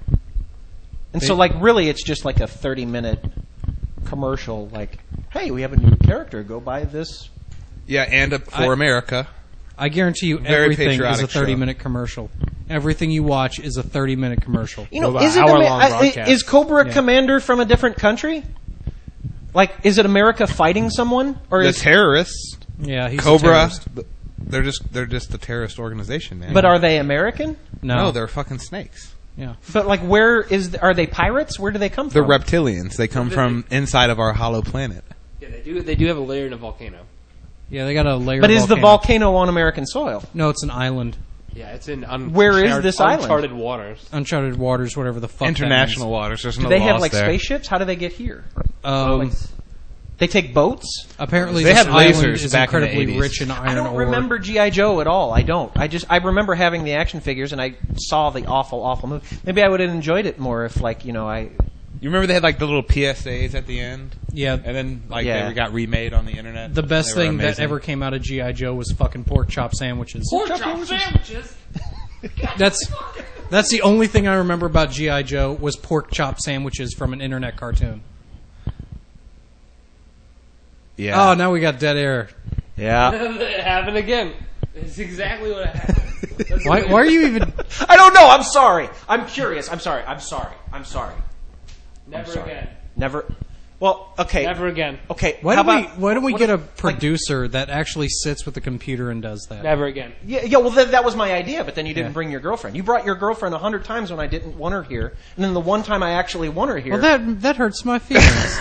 And They- so, like, really, it's just like a thirty-minute commercial. Like, hey, we have a new character. Go buy this. Yeah, and uh, for I- America. I guarantee you, Very everything is a patriotic show. thirty-minute commercial. Everything you watch is a thirty-minute commercial. You know, About is it hour-long Ama- uh, broadcast. is Cobra Yeah. Commander from a different country? Like, is it America fighting someone, or The is? terrorists, Yeah, he's a Cobra, terrorist. they're just they're just a terrorist organization, man. But are they American? No, no, they're fucking snakes. yeah. But like, where is? Are they pirates? Where do they come They're from? reptilians. They come from inside of our hollow planet. Yeah, they do. They do have a layer in a volcano. Yeah, they got a layer. But of is the volcano on American soil? No, it's an island. Yeah, it's in un- Where is uncharted- this island? Uncharted waters. Uncharted waters, whatever the fuck. International that waters. There's Do no they laws have like there. spaceships? How do they get here? means. Um, They take boats. apparently, They this had island lasers is back in the incredibly eighties. rich in iron I don't ore. remember G I. Joe at all. I don't. I just I remember having the action figures and I saw the awful, awful movie. Maybe I would have enjoyed it more if, like, you know, I. You remember they had like the little P S As at the end? Yeah. And then like Yeah. they got remade on the internet. The best They were thing that amazing. ever came out of G I. Joe was fucking pork chop sandwiches. Pork chop sandwiches. That's that's the only thing I remember about G I. Joe was pork chop sandwiches from an internet cartoon. Yeah. Oh, now we got dead air. Yeah. It happened again. It's exactly what happened. That's Why, the why are you even? I don't know. I'm sorry. I'm curious. I'm sorry. I'm sorry. I'm sorry. Never I'm sorry. again. Never. Well, okay. Never again. Okay. Why how don't we? about, Why don't we what get a if- producer that actually sits with the computer and does that? Never again. Yeah, yeah. Well, that, that was my idea, but then you didn't Yeah. bring your girlfriend. You brought your girlfriend a hundred times when I didn't want her here, and then the one time I actually want her here. Well, that that hurts my feelings.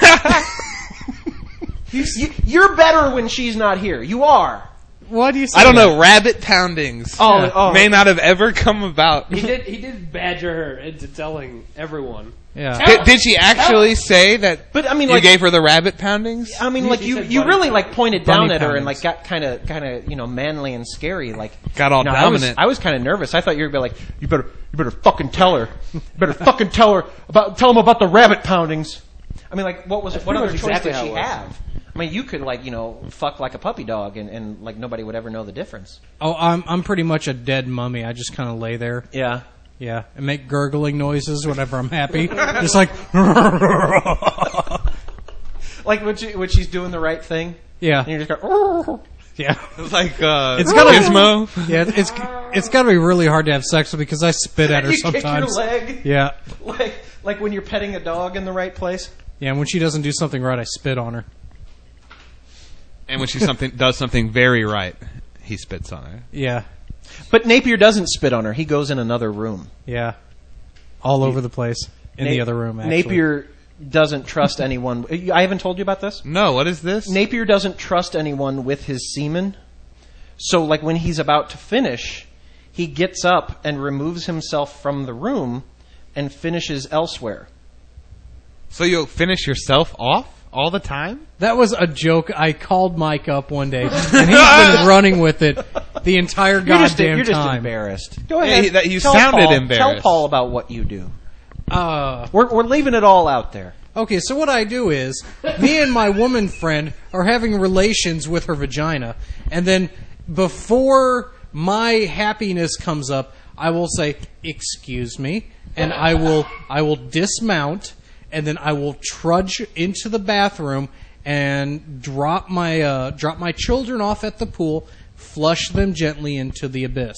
you, you, you're better when she's not here. You are. Why do you say I don't that? know. Rabbit poundings Oh, yeah. oh. may not have ever come about. He did. He did badger her into telling everyone. Yeah. Did, did she actually say that? But I mean, you like, gave her the rabbit poundings. I mean, He- like he you, said you bunny really like poundings. pointed Bunny down at her and poundings. like got kind of, kind of, you know, manly and scary. Like Got all you know, I was, dominant. I was kind of nervous. I thought you were gonna be like, you better, you better fucking tell her, you better fucking tell her about, tell them about the rabbit poundings. I mean, like, what was, what pretty other much choice exactly did how she it was. have? I mean, you could like, you know, fuck like a puppy dog and, and like nobody would ever know the difference. Oh, I'm I'm pretty much a dead mummy. I just kind of lay there. Yeah. Yeah, and make gurgling noises whenever I'm happy. Just like. Like when, she, when she's doing the right thing. Yeah. And you're just going, oh. Yeah. Like uh, it's gotta, Gizmo. Yeah, it's it's got to be really hard to have sex with because I spit at her you sometimes. Kick your leg. Yeah. Like like when you're petting a dog in the right place. Yeah, and when she doesn't do something right, I spit on her. And when she something does something very right, he spits on her. Yeah. But Napier doesn't spit on her. He goes in another room. Yeah. All over the place. In Na- the other room, actually. Napier doesn't trust anyone. I haven't told you about this? No, what is this? Napier doesn't trust anyone with his semen. So, like, when he's about to finish, he gets up and removes himself from the room and finishes elsewhere. So you'll finish yourself off all the time? That was a joke. I called Mike up one day, and he's been running with it the entire You're just, goddamn you're just time. embarrassed. Go Yeah, ahead. he- that- you Tell sounded Paul, embarrassed. Tell Paul about what you do. Uh, we're, we're leaving it all out there. Okay, so what I do is, me and my woman friend are having relations with her vagina, and then before my happiness comes up, I will say, "Excuse me," and I will I will dismount, and then I will trudge into the bathroom and drop my uh, drop my children off at the pool, flush them gently into the abyss.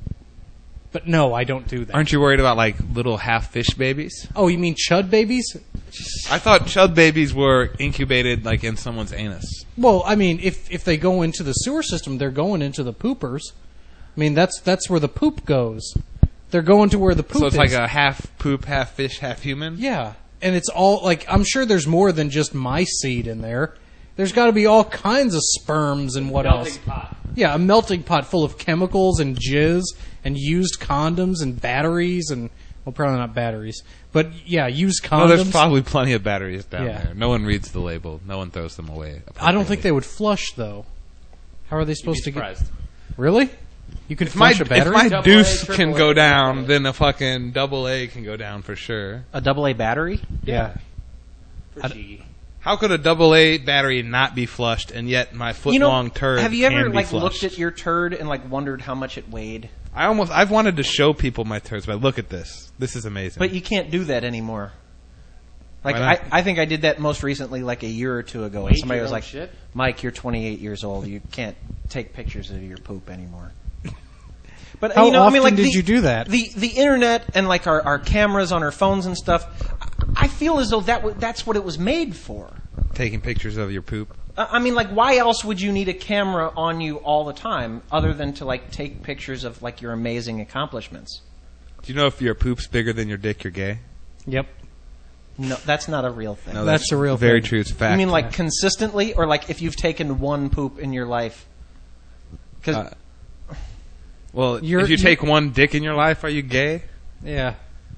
But no, I don't do that. Aren't you worried about like little half fish babies? Oh, you mean chud babies? I thought chud babies were incubated like in someone's anus. Well, I mean, if if they go into the sewer system, they're going into the poopers. I mean, that's that's where the poop goes. They're going to where the poop So it's is. like a half poop, half fish, half human? Yeah. And it's all, like, I'm sure there's more than just my seed in there. There's got to be all kinds of sperms and what Melting else. pot. Yeah, a melting pot full of chemicals and jizz and used condoms and batteries and, well, probably not batteries. But, yeah, used condoms. No, there's probably plenty of batteries down Yeah. there. No one reads the label. No one throws them away. I don't think they would flush, though. How are they supposed to surprised. get... Really? You can If my, flush a battery? if my Double deuce A, can triple go A, down, triple A. then a fucking double A can go down for sure. A double A battery? Yeah. For cheeky. How could a double A battery not be flushed, and yet my foot You know, long turd have you ever can be like flushed? looked at your turd and like wondered how much it weighed? I almost I've wanted to show people my turds, but look at this. This is amazing. But you can't do that anymore. Like Why I, not? I think I did that most recently, like a year or two ago, and Weight somebody your was own like, shit? "Mike, you're twenty-eight years old. You can't take pictures of your poop anymore." But How you know, I mean, often like did the, you do that? The the internet and like our, our cameras on our phones and stuff. I feel as though that w- that's what it was made for. Taking pictures of your poop. Uh, I mean, like, why else would you need a camera on you all the time, other than to like take pictures of like your amazing accomplishments? Do you know if your poop's bigger than your dick, you're gay? Yep. No, that's not a real thing. No, That's a real very thing. true. It's a fact. You mean like consistently, or like if you've taken one poop in your life? Because Uh, well, You're- if you you- take one dick in your life, are you gay? Yeah.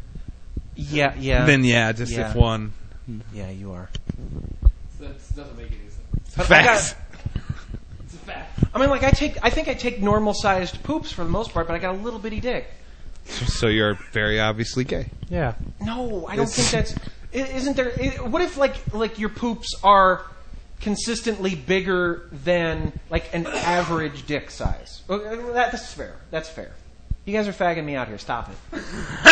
yeah, yeah, Then yeah, just yeah. if one. yeah, you are. That doesn't make any sense. But I Facts. got- It's a fact. I mean, like I take, I think I take normal sized poops for the most part, but I got a little bitty dick. So you're very obviously gay. Yeah. No, I don't It's- think that's. i- Isn't there? i- What if like like your poops are consistently bigger than like an average dick size? Well, uh, that- That's fair. That's fair. You guys are fagging me out here. Stop it.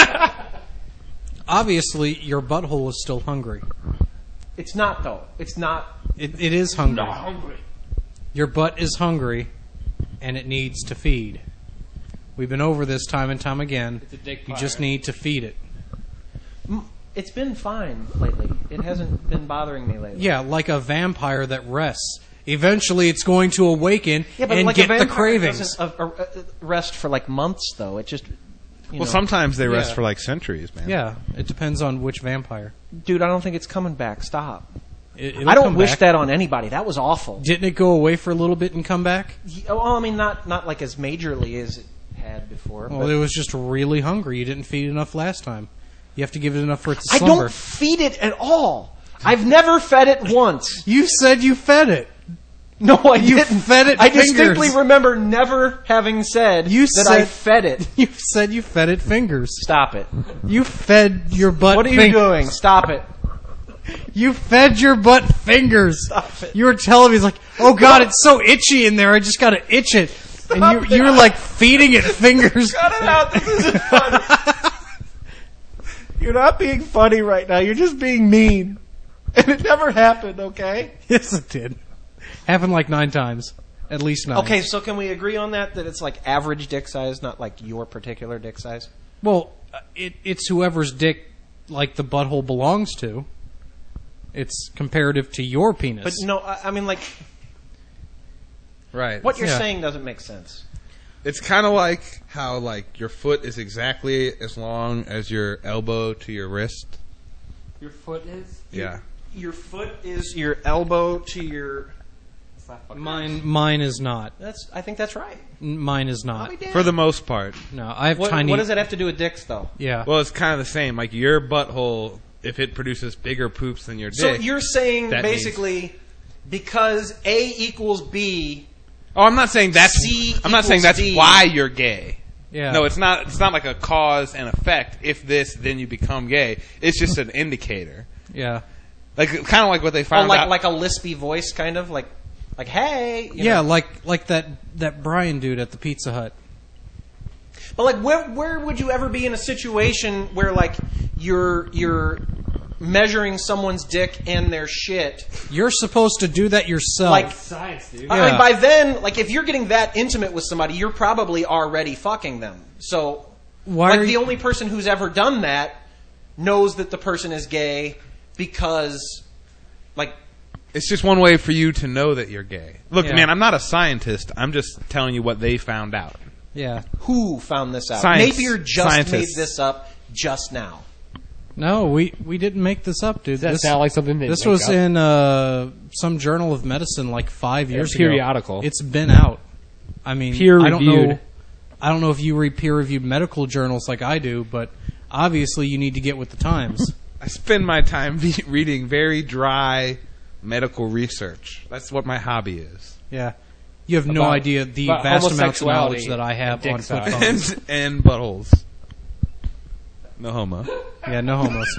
Obviously, your butthole is still hungry. It's not though. It's not. It, it is hungry. Not hungry. Your butt is hungry, and it needs to feed. We've been over this time and time again. It's a dick You pie, just right? need to feed it. Mm, It's been fine lately. It hasn't been bothering me lately. Yeah, like a vampire that rests. Eventually, it's going to awaken Yeah, but and like get a the vampire cravings. doesn't uh, uh, uh, rest for like months though. It just. You Well, know. sometimes they rest Yeah. for like centuries, man. Yeah, it depends on which vampire. Dude, I don't think it's coming back. Stop. It, it'll I don't come wish back. that on anybody. That was awful. Didn't it go away for a little bit and come back? Yeah, well, I mean, not not like as majorly as it had before. Well, but it was just really hungry. You didn't feed enough last time. You have to give it enough for it to I slumber. don't feed it at all. I've never fed it once. You said you fed it. No, I You didn't. fed it I fingers. distinctly remember never having said You that said- I fed it. You said you fed it fingers. Stop it. You fed your butt. What are you fing- doing? Stop it. You fed your butt fingers. Stop it. You were telling me, it's like, oh god, it's so itchy in there. I just gotta itch it. And you, Stop you were it. like feeding it fingers. Cut it out. This isn't funny. You're not being funny right now. You're just being mean. And it never happened, okay? Yes, it did. Happened like nine times. At least nine. Okay, so can we agree on that, that it's like average dick size, not like your particular dick size? Well, uh, it, it's whoever's dick, like, the butthole belongs to. It's comparative to your penis. But no, I, I mean, like... Right. What you're Yeah. saying doesn't make sense. It's kind of like how, like, your foot is exactly as long as your elbow to your wrist. Your foot is? Yeah. Your foot is your elbow to your... Mine, mine is not. That's. I think that's right. N- Mine is not. I'll be damned. For the most part. No, I have What, tiny. what does that have to do with dicks, though? Yeah. Well, it's kind of the same. Like, your butthole, if it produces bigger poops than your So dick... you're saying, that basically, means- because A equals B... Oh, I'm not saying that's... C I'm not saying that's equals D. why you're gay. Yeah. No, it's not. It's not like a cause and effect. If this, then you become gay. It's just an indicator. Yeah. Like, kind of like what they Oh, found like, out... like a lispy voice, kind of? Like, like hey... you Yeah, know. like like that that Brian dude at the Pizza Hut. But, like, where where would you ever be in a situation where, like, you're you're measuring someone's dick and their shit? You're supposed to do that yourself. Like, Science, dude. I mean, by then, like, if you're getting that intimate with somebody, you're probably already fucking them. So, Why like, are the you- only person who's ever done that knows that the person is gay because, like... It's just one way for you to know that you're gay. Look, Yeah. man, I'm not a scientist. I'm just telling you what they found out. Yeah. Who found this out? Science- Napier just scientists. made this up just now. No, we we didn't make this up, dude. Does that this, sound like something they This make was up? in uh, some journal of medicine like five years ago. periodical. It's been out. I mean, Peer I don't reviewed. know. I don't know if you read peer-reviewed medical journals like I do, but obviously you need to get with the times. I spend my time be- reading very dry medical research. That's what my hobby is. Yeah. You have no About- idea the about vast amounts of knowledge homosexuality that I have and on dick foot size. phones. And, and buttholes. No homo. Yeah, no homos.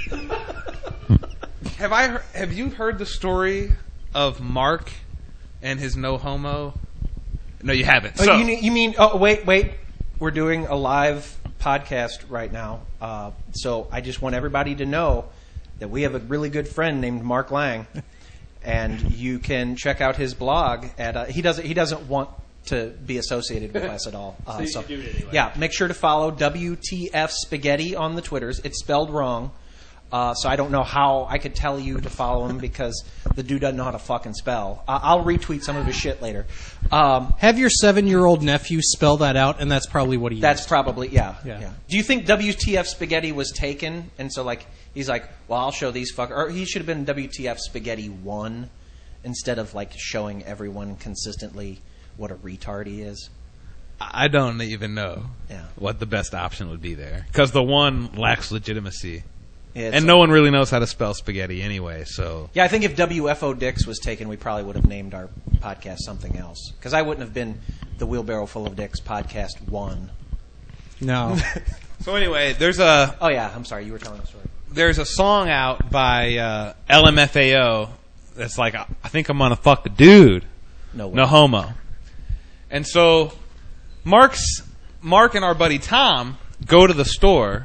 Have I? He- have you heard the story of Mark and his no homo? No, you haven't. Oh, So, you, you mean... Oh, wait, wait. We're doing a live podcast right now. Uh, so I just want everybody to know that we have a really good friend named Mark Lang. And you can check out his blog at... Uh, he doesn't He doesn't want to be associated with us at all. Uh, So you so, can do it anyway. Yeah, make sure to follow W T F Spaghetti on the Twitters. It's spelled wrong. Uh, so I don't know how I could tell you to follow him because the dude doesn't know how to fucking spell. Uh, I'll retweet some of his shit later. Um, Have your seven-year-old nephew spell that out, and that's probably what he That's used. probably yeah, Yeah. yeah. Do you think W T F Spaghetti was taken, and so like he's like, well, I'll show these fuckers, or he should have been W T F Spaghetti one instead of like showing everyone consistently what a retard he is. I don't even know Yeah. what the best option would be there because the one lacks legitimacy, Yeah, it's and no one really knows how to spell spaghetti anyway. So Yeah, I think if W F O Dicks was taken, we probably would have named our podcast something else because I wouldn't have been the Wheelbarrow Full of Dicks podcast one. No. so anyway, there's a Oh yeah, I'm sorry, you were telling a story. there's a song out by uh, L M F A O that's like, I think I'm gonna fuck a dude. No way. No homo. And so Mark's Mark and our buddy Tom go to the store,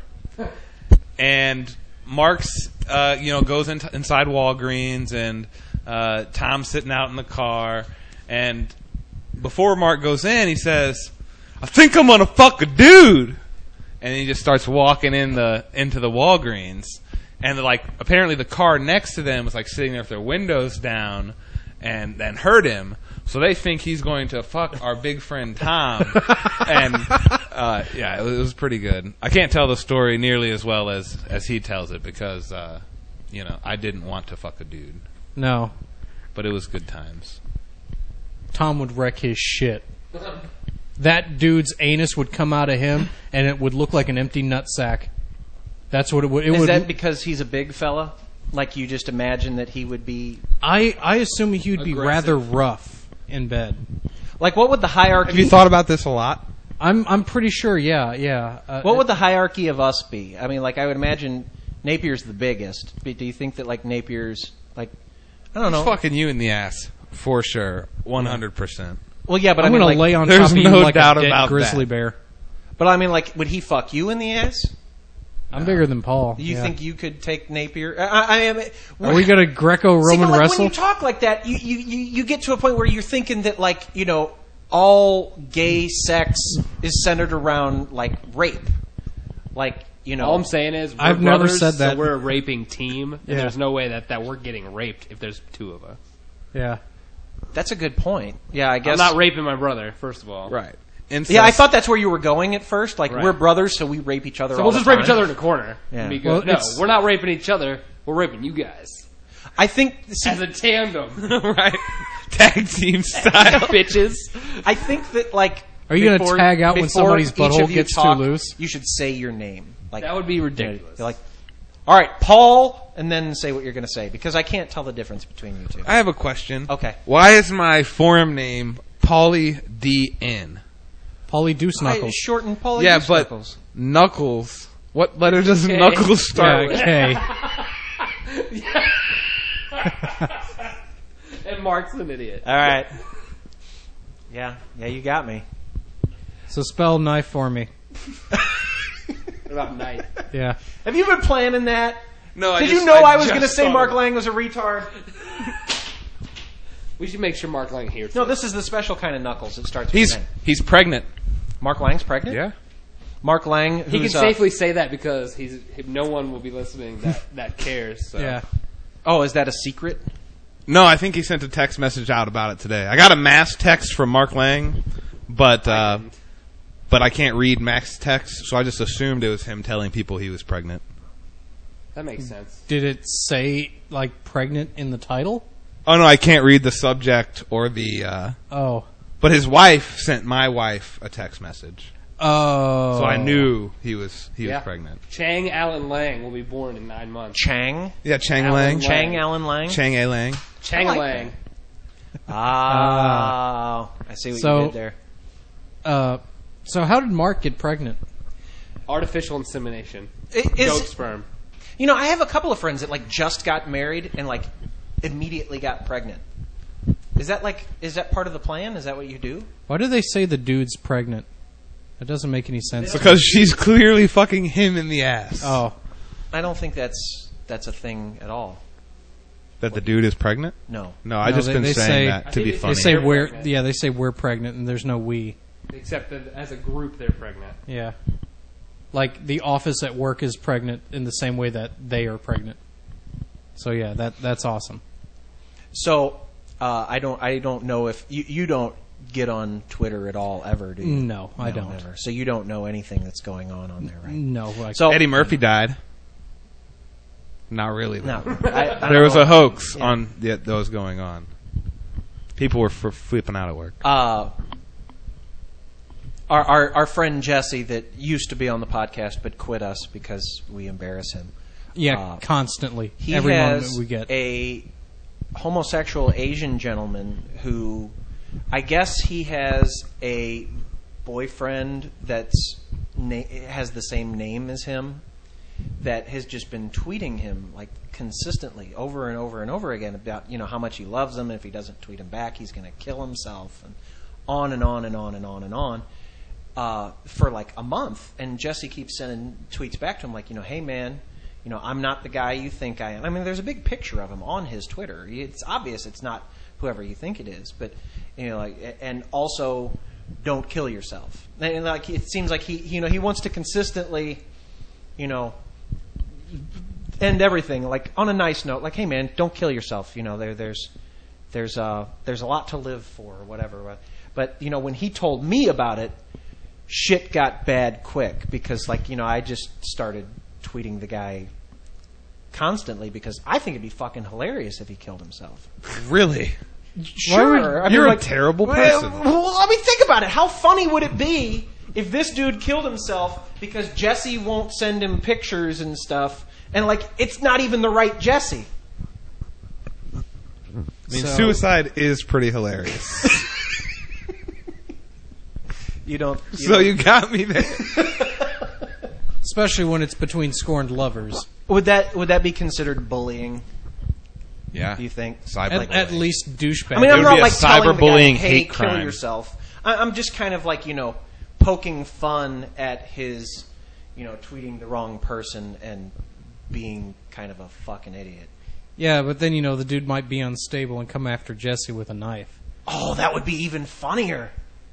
and Mark's uh, you know goes in inside Walgreens, and uh, Tom's sitting out in the car, and before Mark goes in, he says, "I think I'm gonna fuck a dude," and he just starts walking in the into the Walgreens, and like apparently the car next to them was like sitting there with their windows down, and and heard him. So they think he's going to fuck our big friend Tom, and uh, yeah, it was, it was pretty good. I can't tell the story nearly as well as, as he tells it because uh, you know I didn't want to fuck a dude, No. but it was good times. Tom would wreck his shit. That dude's anus would come out of him, and it would look like an empty nutsack. That's what it would. It Is would. that because he's a big fella? Like you just imagine that he would be I I assume he would be Aggressive. rather rough in bed. like what would the hierarchy? Have you thought about this a lot? I'm I'm pretty sure. Yeah, yeah. Uh, What would the hierarchy of us be? I mean, like I would imagine Napier's the biggest. But do you think that like Napier's like I don't know? He's fucking you in the ass for sure, one hundred percent. Well, yeah, but I'm I mean, gonna like, lay on there's top of you no like doubt a dead about grizzly that. bear. But I mean, like, would he fuck you in the ass? I'm bigger than Paul. Do you yeah. think you could take Napier? I, I am. Are we going to Greco-Roman See, but, like, wrestle? When you talk like that, you, you, you, you get to a point where you're thinking that, like, you know, all gay sex is centered around, like, rape. Like, you know. All I'm saying is, we're I've brothers, never said that. So we're a raping team, and Yeah. there's no way that, that we're getting raped if there's two of us. Yeah. That's a good point. Yeah, I guess. I'm not raping my brother, first of all. Right. Incest. Yeah, I thought that's where you were going at first. Like, Right. we're brothers, so we rape each other So all we'll the just time. rape each other in the corner. Yeah. And be Well, good. no, it's- we're not raping each other. We're raping you guys. I think... See, as a tandem. Right. Tag team style. Bitches. I think that, like... Are you gonna before- tag out when before somebody's each butthole of you gets too talk, loose? You should say your name. Like That would be ridiculous. You're like, all right, Paul, and then say what you're going to say, because I can't tell the difference between you two. I have a question. Okay. Why is my forum name Pauly D N? Pauly Deuce I Knuckles. shortened Pauly Yeah, Deuce but Knuckles. Knuckles. What letter does K. Knuckles start Yeah, with? K. And Mark's an idiot. All right. Yeah, yeah, you got me. So spell knife for me. What about night? Yeah. Have you been planning that? No, I Did just- you know I I, was just going to say thought Mark of it. Lang was a retard? We should make sure Mark Lang hears. No, this is the special kind of Knuckles. It starts with He's an N. he's pregnant. Mark Lang's pregnant? Yeah. Mark Lang, who's... He can uh, safely say that because he's no one will be listening that, that cares. So. Yeah. Oh, is that a secret? No, I think he sent a text message out about it today. I got a mass text from Mark Lang, but uh, but I can't read Mac's text, so I just assumed it was him telling people he was pregnant. That makes sense. Did it say, like, pregnant in the title? Oh no, I can't read the subject or the. Uh, Oh. But his wife sent my wife a text message, Oh. so I knew he was he Yeah. was pregnant. Chang Allen Lang will be born in nine months. Chang? Yeah, Chang Alan Lang. Lang. Chang Allen Lang? Chang A Lang. Chang I like Lang. Ah, I see what So- you did there. Uh, so how did Mark get pregnant? Artificial insemination. I- is- Goat sperm. You know, I have a couple of friends that like just got married and like immediately got pregnant. Is that like is that part of the plan? Is that what you do? Why do they say the dude's pregnant? That doesn't make any sense. to me. Because she's clearly fucking him in the ass. Oh. I don't think that's that's a thing at all. That the dude is pregnant? No. No, I No, just they- been they saying say- that to I be think funny. They say They're we're pregnant. yeah. They say we're pregnant, and there's no we. Except that as a group, they're pregnant. Yeah, like the office at work is pregnant in the same way that they are pregnant. So yeah, that that's awesome. So uh, I don't I don't know if you you don't get on Twitter at all ever, do you? No, I don't. Ever. So you don't know anything that's going on on there, right? No, like, So Eddie Murphy died. Not really. No, though. I- I there was don't a know. hoax Yeah. on the, that was going on. People were f- flipping out at work. Uh, our, our our friend Jesse that used to be on the podcast but quit us because we embarrass him. yeah, Uh, constantly. He Every has moment we get. a homosexual Asian gentleman who, I guess, he has a boyfriend that's na- has the same name as him that has just been tweeting him like consistently over and over and over again about you know how much he loves him, and if he doesn't tweet him back, he's going to kill himself, and on and on and on and on and on. Uh, for like a month, and Jesse keeps sending tweets back to him like, you know, hey man, you know, I'm not the guy you think I am. I mean, there's a big picture of him on his Twitter. It's obvious it's not whoever you think it is, but you know, like, and also don't kill yourself. And like, it seems like he, you know, he wants to consistently, you know, end everything like on a nice note, like, hey man, don't kill yourself. You know, there, there's, there's, uh, there's a lot to live for, or whatever. But you know, when he told me about it, shit got bad quick because, like, you know, I just started tweeting the guy constantly because I think it'd be fucking hilarious if he killed himself. Really? Sure. I mean, You're like, a terrible well, person. Well, I mean, think about it. How funny would it be if this dude killed himself because Jesse won't send him pictures and stuff, and like it's not even the right Jesse? I mean, So- suicide is pretty hilarious. You don't. You so don't- you got me there. Especially when it's between scorned lovers. Would that would that be considered bullying? Yeah. Do you think? At, at least douchebag. I mean, I'm It would not be a like telling the guy, cyberbullying hey, hate kill crime. yourself. I, I'm just kind of like, you know, poking fun at his, you know, tweeting the wrong person and being kind of a fucking idiot. Yeah, but then, you know, the dude might be unstable and come after Jesse with a knife. Oh, that would be even funnier.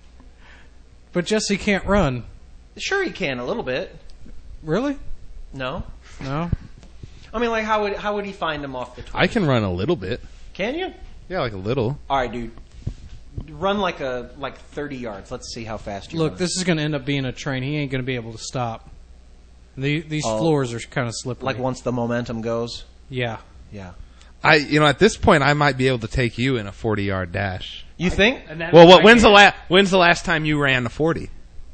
But Jesse can't run. Sure he can, a little bit. Really? No? No? I mean, like, how would how would he find him off the Twitter? I can run a little bit. Can you? Yeah, like a little. All right, dude. Run like a like thirty yards. Let's see how fast you Look, run. this is going to end up being a train. He ain't going to be able to stop. The, these Oh. floors are kind of slippery. Like once the momentum goes? Yeah. Yeah. I, you know, at this point, I might be able to take you in a forty-yard dash. You think? Well, what? When's the last? When's the last time you ran a forty?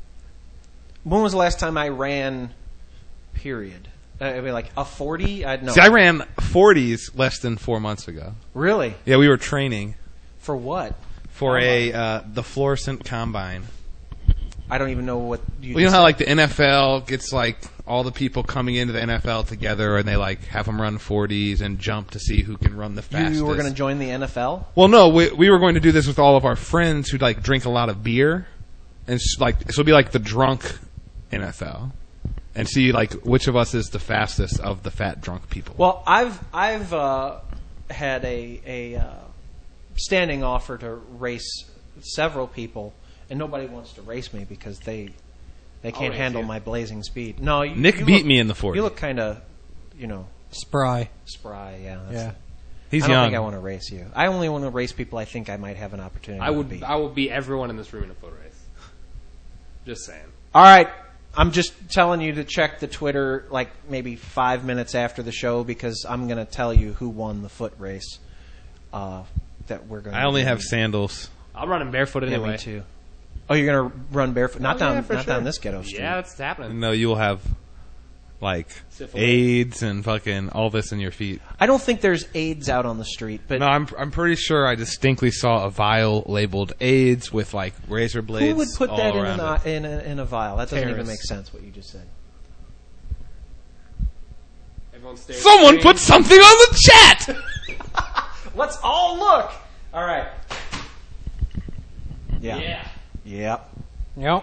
When was the last time I ran, period? Uh, I mean, like a forty? I know. See, I ran forties less than four months ago. Really? Yeah, we were training. For what? For a uh, the fluorescent combine. I don't even know what you Well, you know just how said. like the N F L gets like all the people coming into the N F L together, and they like have them run forties and jump to see who can run the fastest. You were going to join the N F L? Well, no, we we were going to do this with all of our friends who like drink a lot of beer, and s- like so it'd be like the drunk N F L, and see like which of us is the fastest of the fat drunk people. Well, I've I've uh, had a a uh, standing offer to race several people, and nobody wants to race me because they they I'll can't race handle you. my blazing speed. No, you, Nick you beat look- me in the forty. You look kind of, you know, Spry. spry. Yeah, that's Yeah. it. He's I don't young. think I want to race you. I only want to race people I think I might have an opportunity. I to would beat. I will beat everyone in this room in a foot race. Just saying. All right. I'm just telling you to check the Twitter like maybe five minutes after the show because I'm going to tell you who won the foot race. Uh, that we're going. I only have sandals. I'm running barefoot Yeah, anyway. me too. Oh, you're going to run barefoot? Not Oh, down, yeah, for not sure. down this ghetto street. Yeah, it's happening. No, you'll have like Syphilis. AIDS and fucking all this in your feet. I don't think there's AIDS out on the street, but No, I'm I'm pretty sure I distinctly saw a vial labeled AIDS with like razor blades. who would put all that in, around an, it. in, a, in a vial? That doesn't even Terrorists. make sense. What you just said. Everyone stares Someone at put me. something on the chat. Let's all look. All right. Yeah. Yeah. Yep. Yep.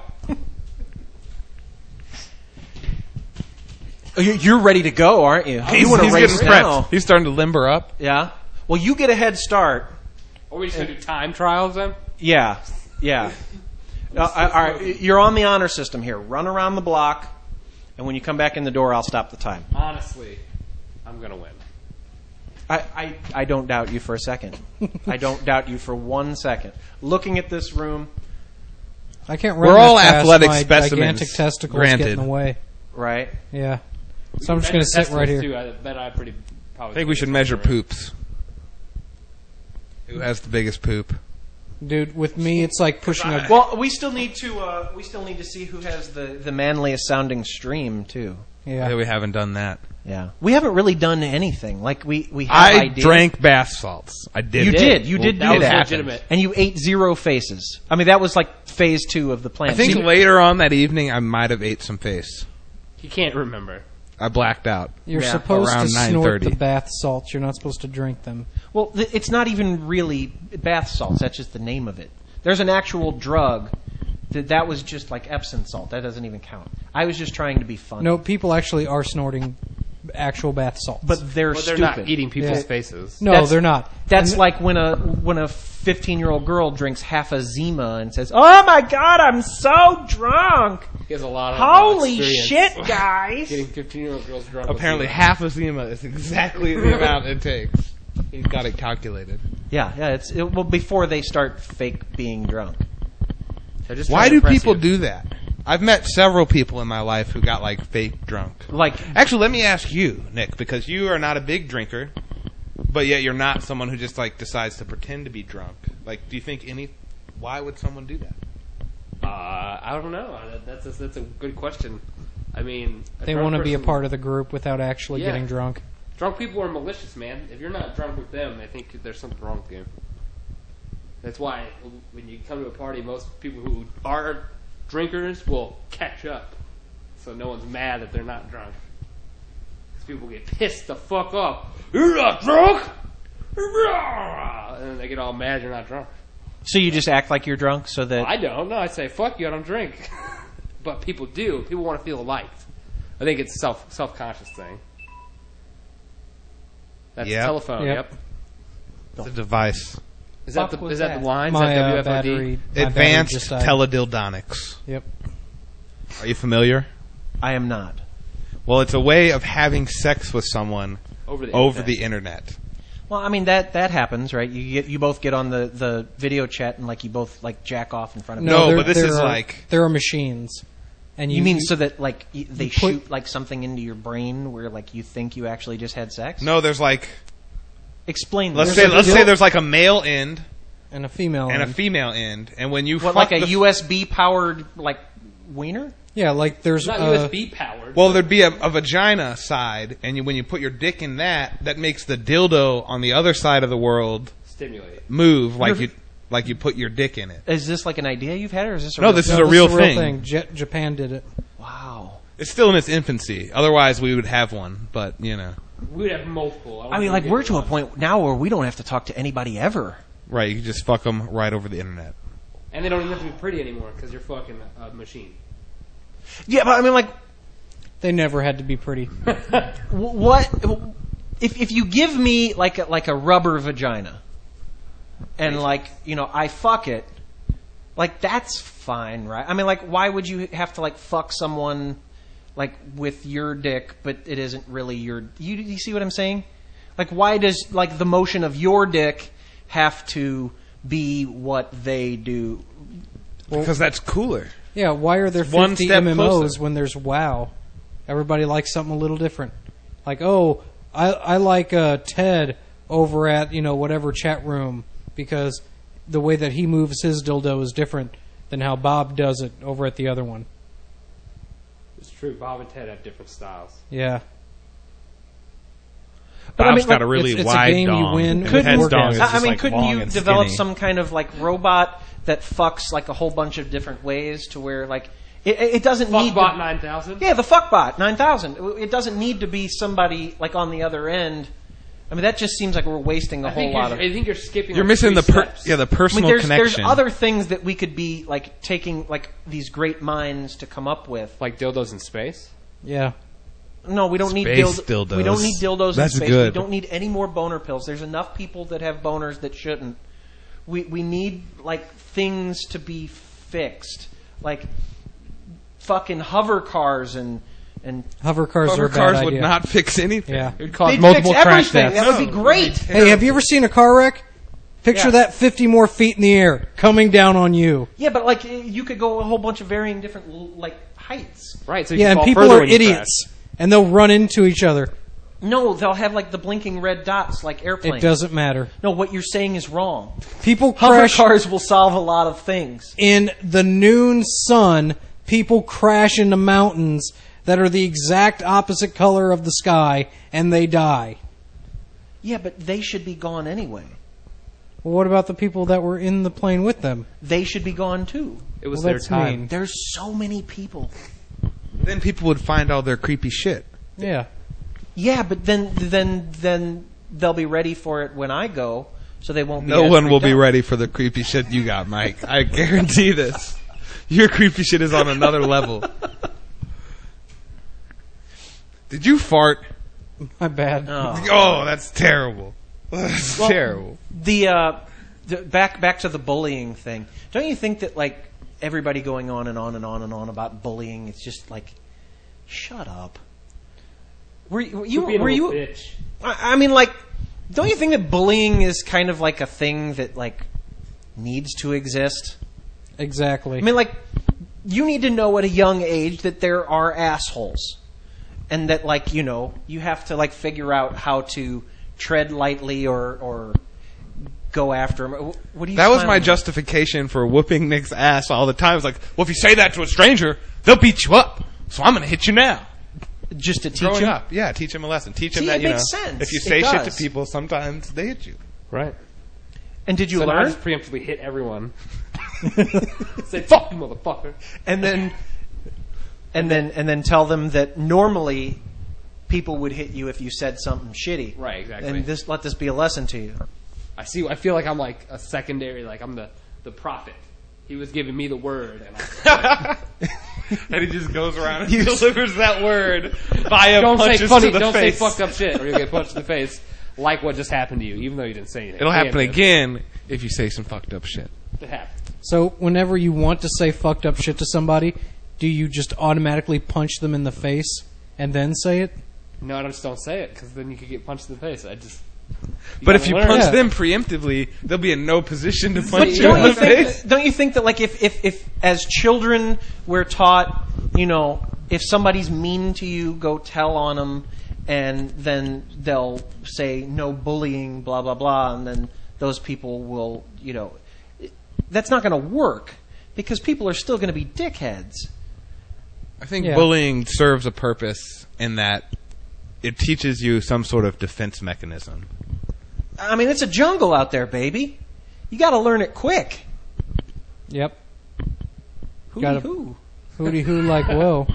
Oh, you- You're ready to go, aren't you? He's, you want to he's race getting now? prepped. He's starting to limber up. Yeah. Well, you get a head start. Are we just gonna do time trials then? Yeah. Yeah. Uh, all right. You're on the honor system here. Run around the block, and when you come back in the door, I'll stop the time. Honestly, I'm gonna win. I, I, I don't doubt you for a second. I don't doubt you for one second. Looking at this room, I can't run We're that all fast. athletic My specimens, gigantic testicles granted. get in the way. right? Yeah. So I'm just Measure going to sit right testicles, here. Too. I bet I pretty. Probably I think we should measure poops. Who has the biggest poop? Dude, with me, it's like pushing a... Well, we still need to uh, we still need to see who has the, the manliest sounding stream too. Yeah. Yeah, we haven't done that. Yeah, we haven't really done anything. Like we we have I ideas. drank bath salts. I did. You it. did. You Well, did that do was that. legitimate. And you ate zero faces. I mean, that was like phase two of the plan. I think See, later on that evening I might have ate some face. He can't remember. I blacked out. You're Yeah. supposed Around to nine snort thirty. the bath salts. You're not supposed to drink them. well, th- it's not even really bath salts. That's just the name of it. There's an actual drug that that was just like Epsom salt. That doesn't even count. I was just trying to be funny. No, people actually are snorting actual bath salts. But they're Well, they're stupid. not eating people's Yeah. faces. No, That's- they're not. That's And- like when a when a fifteen year old girl drinks half a Zima and says, "Oh my God, I'm so drunk! He has a lot of Holy uh, experience shit, guys!" Getting fifteen-year-old girls drunk. with Apparently, Zima. half a Zima is exactly the amount it takes. He's got it calculated. Yeah, yeah. It's it, well before they start fake being drunk. They're just Why trying to do impress people you. do that? I've met several people in my life who got like fake drunk. Like, Actually, let me ask you, Nick, because you are not a big drinker, but yet you're not someone who just like decides to pretend to be drunk. Like, do you think any? Why would someone do that? Uh, I don't know. Uh, That's a, that's a good question. I mean, a they drunk want to be a person- part of the group without actually Yeah. getting drunk. Drunk people are malicious, man. If you're not drunk with them, I think there's something wrong with you. That's why when you come to a party, most people who are drinkers will catch up, so no one's mad that they're not drunk. Because people get pissed the fuck off. You're not drunk, and then they get all mad you're not drunk. so you just act like you're drunk so that I don't. No, I say fuck you. I don't drink. But people do. People want to feel liked. I think it's self self conscious thing. That's Yep. a telephone. Yep. Yep. It's a device. Is that Fuck the was is that, that? the line? Is My, that uh, W F O D? battery- my battery Advanced just died. teledildonics. Yep. Are you familiar? I am not. Well, it's a way of having sex with someone Over the over internet. the internet. Well, I mean that that happens, right? You get you both get on the, the video chat and like you both like jack off in front of. No, each other. but this there is are, like- there are machines, and you, You mean so that like y- they you put- shoot like something into your brain where like you think you actually just had sex? No, there's like Explain. let's this. say let's say there's like a male end and a female and a end. female end, and when you what fuck like a the- U S B powered like wiener? Yeah, like there's It's not uh, U S B powered. well, there'd be a, a vagina side, and you, when you put your dick in that, that makes the dildo on the other side of the world Stimulate. move like you like you put your dick in it. Is this like an idea you've had, or is this a No, real this thing? is a real thing. Ja- Japan did it. Wow. It's still in its infancy. Otherwise, we would have one, but you know, We would have multiple. I, I mean, like we're to a point now where we don't have to talk to anybody ever. right? You can just fuck them right over the internet. And they don't even have to be pretty anymore because you're fucking a machine. Yeah, but I mean, like, They never had to be pretty. what if if you give me like a, like a rubber vagina, and like you know I fuck it, like that's fine, right? I mean, like, why would you have to like fuck someone like with your dick, but it isn't really your? You, you see what I'm saying? Like, why does like the motion of your dick have to be what they do? Because that's cooler. Yeah, why are there One fifty step M M Os closer. when there's WoW? Everybody likes something a little different. Like, oh, I I like uh, Ted over at you know whatever chat room because the way that he moves his dildo is different than how Bob does it over at the other one. It's true. Bob and Ted have different styles. Yeah. But I Bob's mean, got like, a really it's- it's a wide game you dong. win and with Ted's orgasm. dong is I just, mean, like, couldn't long you and develop skinny. some kind of like robot that fucks like a whole bunch of different ways to where like it, it doesn't need Fuckbot to, nine thousand? Yeah, the fuckbot nine thousand. It doesn't need to be somebody like on the other end. I mean, that just seems like we're wasting a I whole think lot you're, of. I think you're skipping. You're like missing three the per- steps. yeah the I mean, personal there's connection. there's other things that we could be like taking like these great minds to come up with. Like dildos in space. Yeah. No, we don't need Space dildo- dildos. We don't need dildos That's in space. good. We don't need any more boner pills. There's enough people that have boners that shouldn't. We we need like things to be fixed, like fucking hover cars and and Hover cars Hover are a bad cars idea. would not fix anything. Yeah. It would cause they'd multiple fix crash everything. deaths. That would be great. Hey, have you ever seen a car wreck? Picture Yeah. that fifty more feet in the air coming down on you. Yeah, but like you could go a whole bunch of varying different l- like heights. Right. So you Yeah, can and fall people further are when you idiots, and they'll run into each other. No, they'll have like the blinking red dots like airplanes. It doesn't matter. No, what you're saying is wrong. People Hover crash cars will solve a lot of things. in the noon sun. People crash into mountains that are the exact opposite color of the sky, and they die. Yeah, but they should be gone anyway. Well, what about the people that were in the plane with them? They should be gone too. It was Well, their that's time. mean. There's so many people. Then people would find all their creepy shit. Yeah. Yeah, but then then then they'll be ready for it when I go, so they won't. Be No as one will freaked be out. ready for the creepy shit you got, Mike. I guarantee this. Your creepy shit is on another level. Did you fart? My bad. Oh. Oh, that's terrible. That's Well, terrible. The uh, the, back back to the bullying thing. Don't you think that like everybody going on and on and on and on about bullying? It's just like, shut up. Were you? Were you? Quit being a Were you little bitch. I, I mean, like, don't you think that bullying is kind of like a thing that like needs to exist? Exactly. I mean, like, you need to know at a young age that there are assholes, and that, like, you know, you have to like figure out how to tread lightly or or go after them. What do you? That was my smiling at? justification for whooping Nick's ass all the time. It's like, well, if you say that to a stranger, they'll beat you up. So I'm going to hit you now. Just to teach Growing him. up, yeah, teach him a lesson. Teach him See, that it you makes know, sense. if you It say shit to does. people, sometimes they hit you. Right. And did you so now I learn? just preemptively hit everyone. Say fuck you, motherfucker. And then, and then, and then tell them that normally people would hit you if you said something shitty. Right, exactly. And this let this be a lesson to you. I see. I feel like I'm like a secondary. Like I'm the the prophet. He was giving me the word, and I and he just goes around and delivers that word via don't punches say funny, to the don't face. say fucked up shit, or you'll get punched in the face, like what just happened to you, even though you didn't say anything. It'll happen Preemptive. again if you say some fucked up shit. It happened. So whenever you want to say fucked up shit to somebody, do you just automatically punch them in the face and then say it? No, I just don't say it, because then you could get punched in the face. I just... But if you learn. punch Yeah. them preemptively, they'll be in no position to punch you Don't in you the face. think? Don't you think that like if, if if as children we're taught, you know, if somebody's mean to you, go tell on them, and then they'll say no bullying, blah blah blah, and then those people will, you know, that's not going to work because people are still going to be dickheads. I think Yeah. bullying serves a purpose in that it teaches you some sort of defense mechanism. I mean, it's a jungle out there, baby. You got to learn it quick. Yep. Who Gotta- who? Hooty hoo like whoa.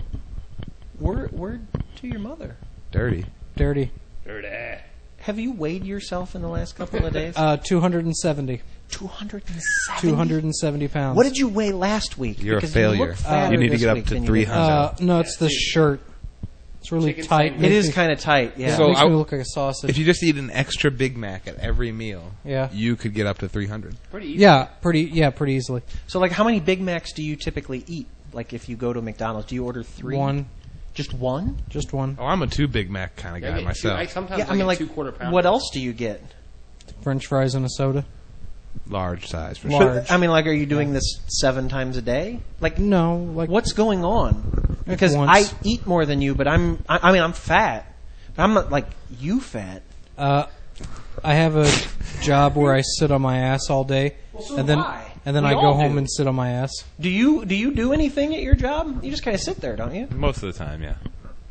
Word word to your mother. Dirty. Dirty. Dirty. Have you weighed yourself in the last couple of days? Uh, two hundred seventy. two hundred seventy two hundred seventy pounds. What did you weigh last week? You're a Because failure. You, look fatter You need to this get up week to than you three did hundred. last Uh, no, it's the shirt. It's really Chicken tight. sandwich. It Makes is me- kind of tight, yeah. Yeah, So it makes I- me look like a sausage. If you just eat an extra Big Mac at every meal, Yeah. you could get up to three hundred. Pretty easy. Yeah, pretty. Yeah, pretty easily. So, like, how many Big Macs do you typically eat? Like, if you go to McDonald's, do you order three? One. Just one? Just one. Oh, I'm a two Big Mac kind of I guy get two, myself. I sometimes Yeah, I I mean, get like, two quarter pounders. what else do you get? French fries and a soda. Large size for Large. sure. But, I mean, like, are you doing this seven times a day? Like, No, like what's going on? Because once. I eat more than you, but I'm, I, I mean, I'm fat. But I'm not like you fat. Uh, I have a job where I sit on my ass all day, so and then do I. and then We I go all home do. and sit on my ass. Do you do you do anything at your job? You just kind of sit there, don't you? Most of the time, yeah.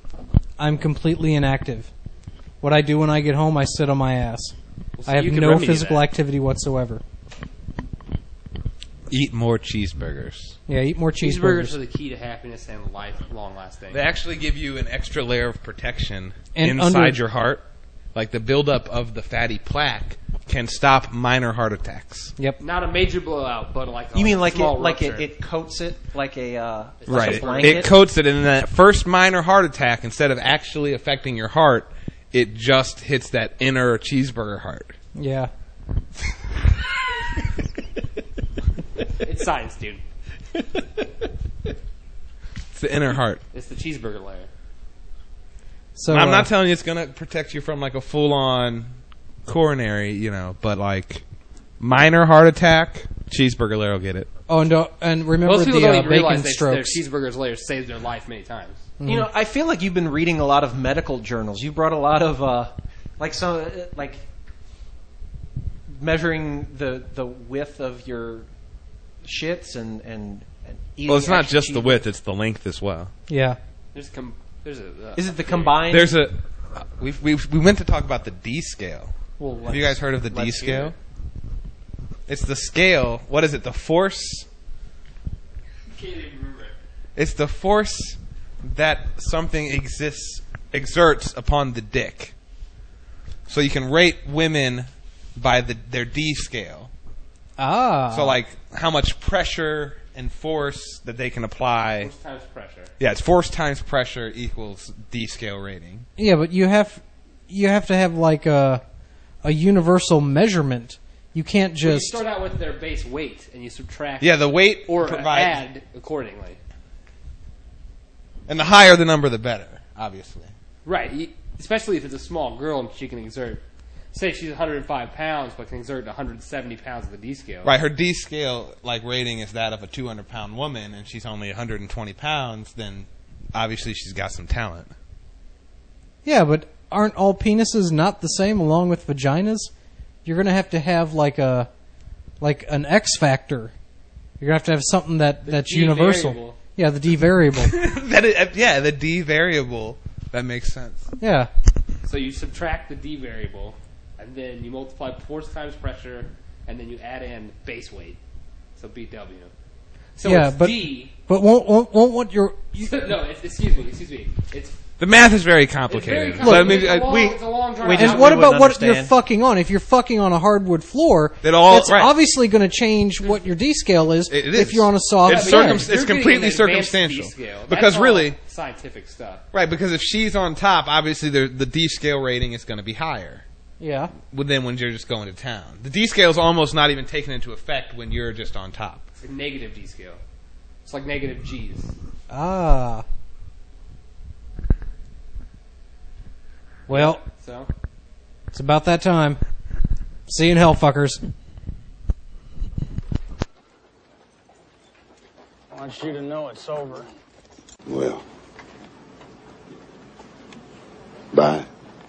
I'm completely inactive. What I do when I get home, I sit on my ass. Well, so I have you can no remedy physical that. activity whatsoever. Eat more cheeseburgers. Yeah, eat more Cheeseburgers are cheeseburgers. the key to happiness and life, long lasting. They actually give you an extra layer of protection And inside under- your heart. Like the buildup of the fatty plaque can stop minor heart attacks. Yep. Not a major blowout, but like a You mean like it small like it, rupture. it coats it like a uh, like Right. a It, blanket? it coats it in that first minor heart attack. Instead of actually affecting your heart, it just hits that inner cheeseburger heart. Yeah. It's science, dude. It's the inner heart. It's the cheeseburger layer. So I'm uh, not telling you it's going to protect you from like a full-on coronary, you know, but like minor heart attack, cheeseburger layer will get it. Oh, and don't, and remember Most people the don't uh, even realize bacon they, their strokes. cheeseburgers layers saved their life many times. You know, I feel like you've been reading a lot of medical journals. You brought a lot of uh, like some uh, like measuring the the width of your shits and and, and eating. Well, it's not extra just the cheese- width; it's the length as well. Yeah. There's com- there's a. Uh, Is it the combined? There's a we we we went to talk about the D scale. Well, Have you guys heard of the D let's hear scale? it. It's the scale. What is it? The force. Can't even remember it. It's the force that something exists exerts upon the dick. So you can rate women by the their D scale. Ah. So like how much pressure and force that they can apply. Force times pressure. Yeah, it's force times pressure equals D scale rating. Yeah, but you have you have to have like a a universal measurement. You can't Well, you just start out with their base weight and you subtract. Yeah, the weight or provides, add accordingly. and the higher the number, the better. Obviously. Right, you- especially if it's a small girl and she can exert. Say she's one hundred five pounds, but can exert one hundred seventy pounds of the D scale. Right, her D scale like rating is that of a two hundred pound woman, and she's only one hundred twenty pounds. Then obviously she's got some talent. Yeah, but aren't all penises not the same along with vaginas? You're going to have to have like a like an X factor. You're going to have to have something that The that's D universal. variable. Yeah, the D variable. that is, yeah, the D variable. That makes sense. Yeah. So you subtract the D variable, and then you multiply force times pressure, and then you add in base weight. So B W. So yeah, it's but D. but won't won't, won't what your no, it's, excuse me, excuse me. It's The math is very It's complicated. very But I complicated. mean, It's a I- long, we it's a long We just- and what we about wouldn't what you're understand. fucking on? If you're fucking on a hardwood floor, That all- that's right. obviously going to change what your D scale is, It- it if is. you're on a soft It's, bed. circum- it's You're getting completely an advanced circumstantial. D-scale. That's Because all really, scientific stuff. right? Because if she's on top, obviously the the D scale rating is going to be higher. Yeah. Than when you're just going to town. The D scale is almost not even taken into effect when you're just on top. It's a negative D scale. It's like negative G's. Ah. Well, So it's about that time. See you in hell, fuckers. I want you to know it's over. Well, bye.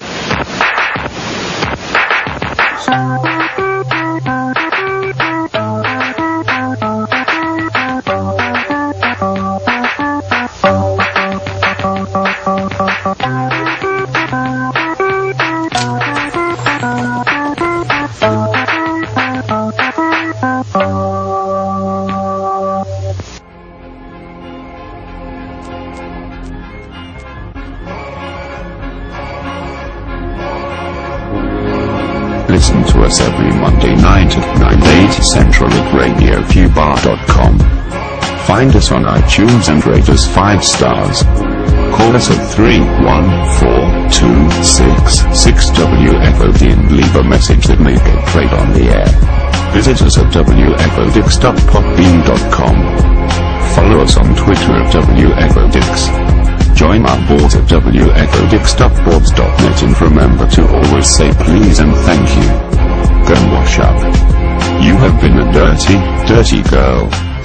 Listen to us every Monday night at nine eighty Central at radio fubar dot com. Find us on iTunes and rate us five stars. Call us at three one four, two six six W F O D and leave a message that may get played on the air. Visit us at w f o dix dot podbean dot com. Follow us on Twitter at w f o dix. Join our board at w f o dix dot boards dot net and remember to always say please and thank you. Go wash up. You have been a dirty, dirty girl.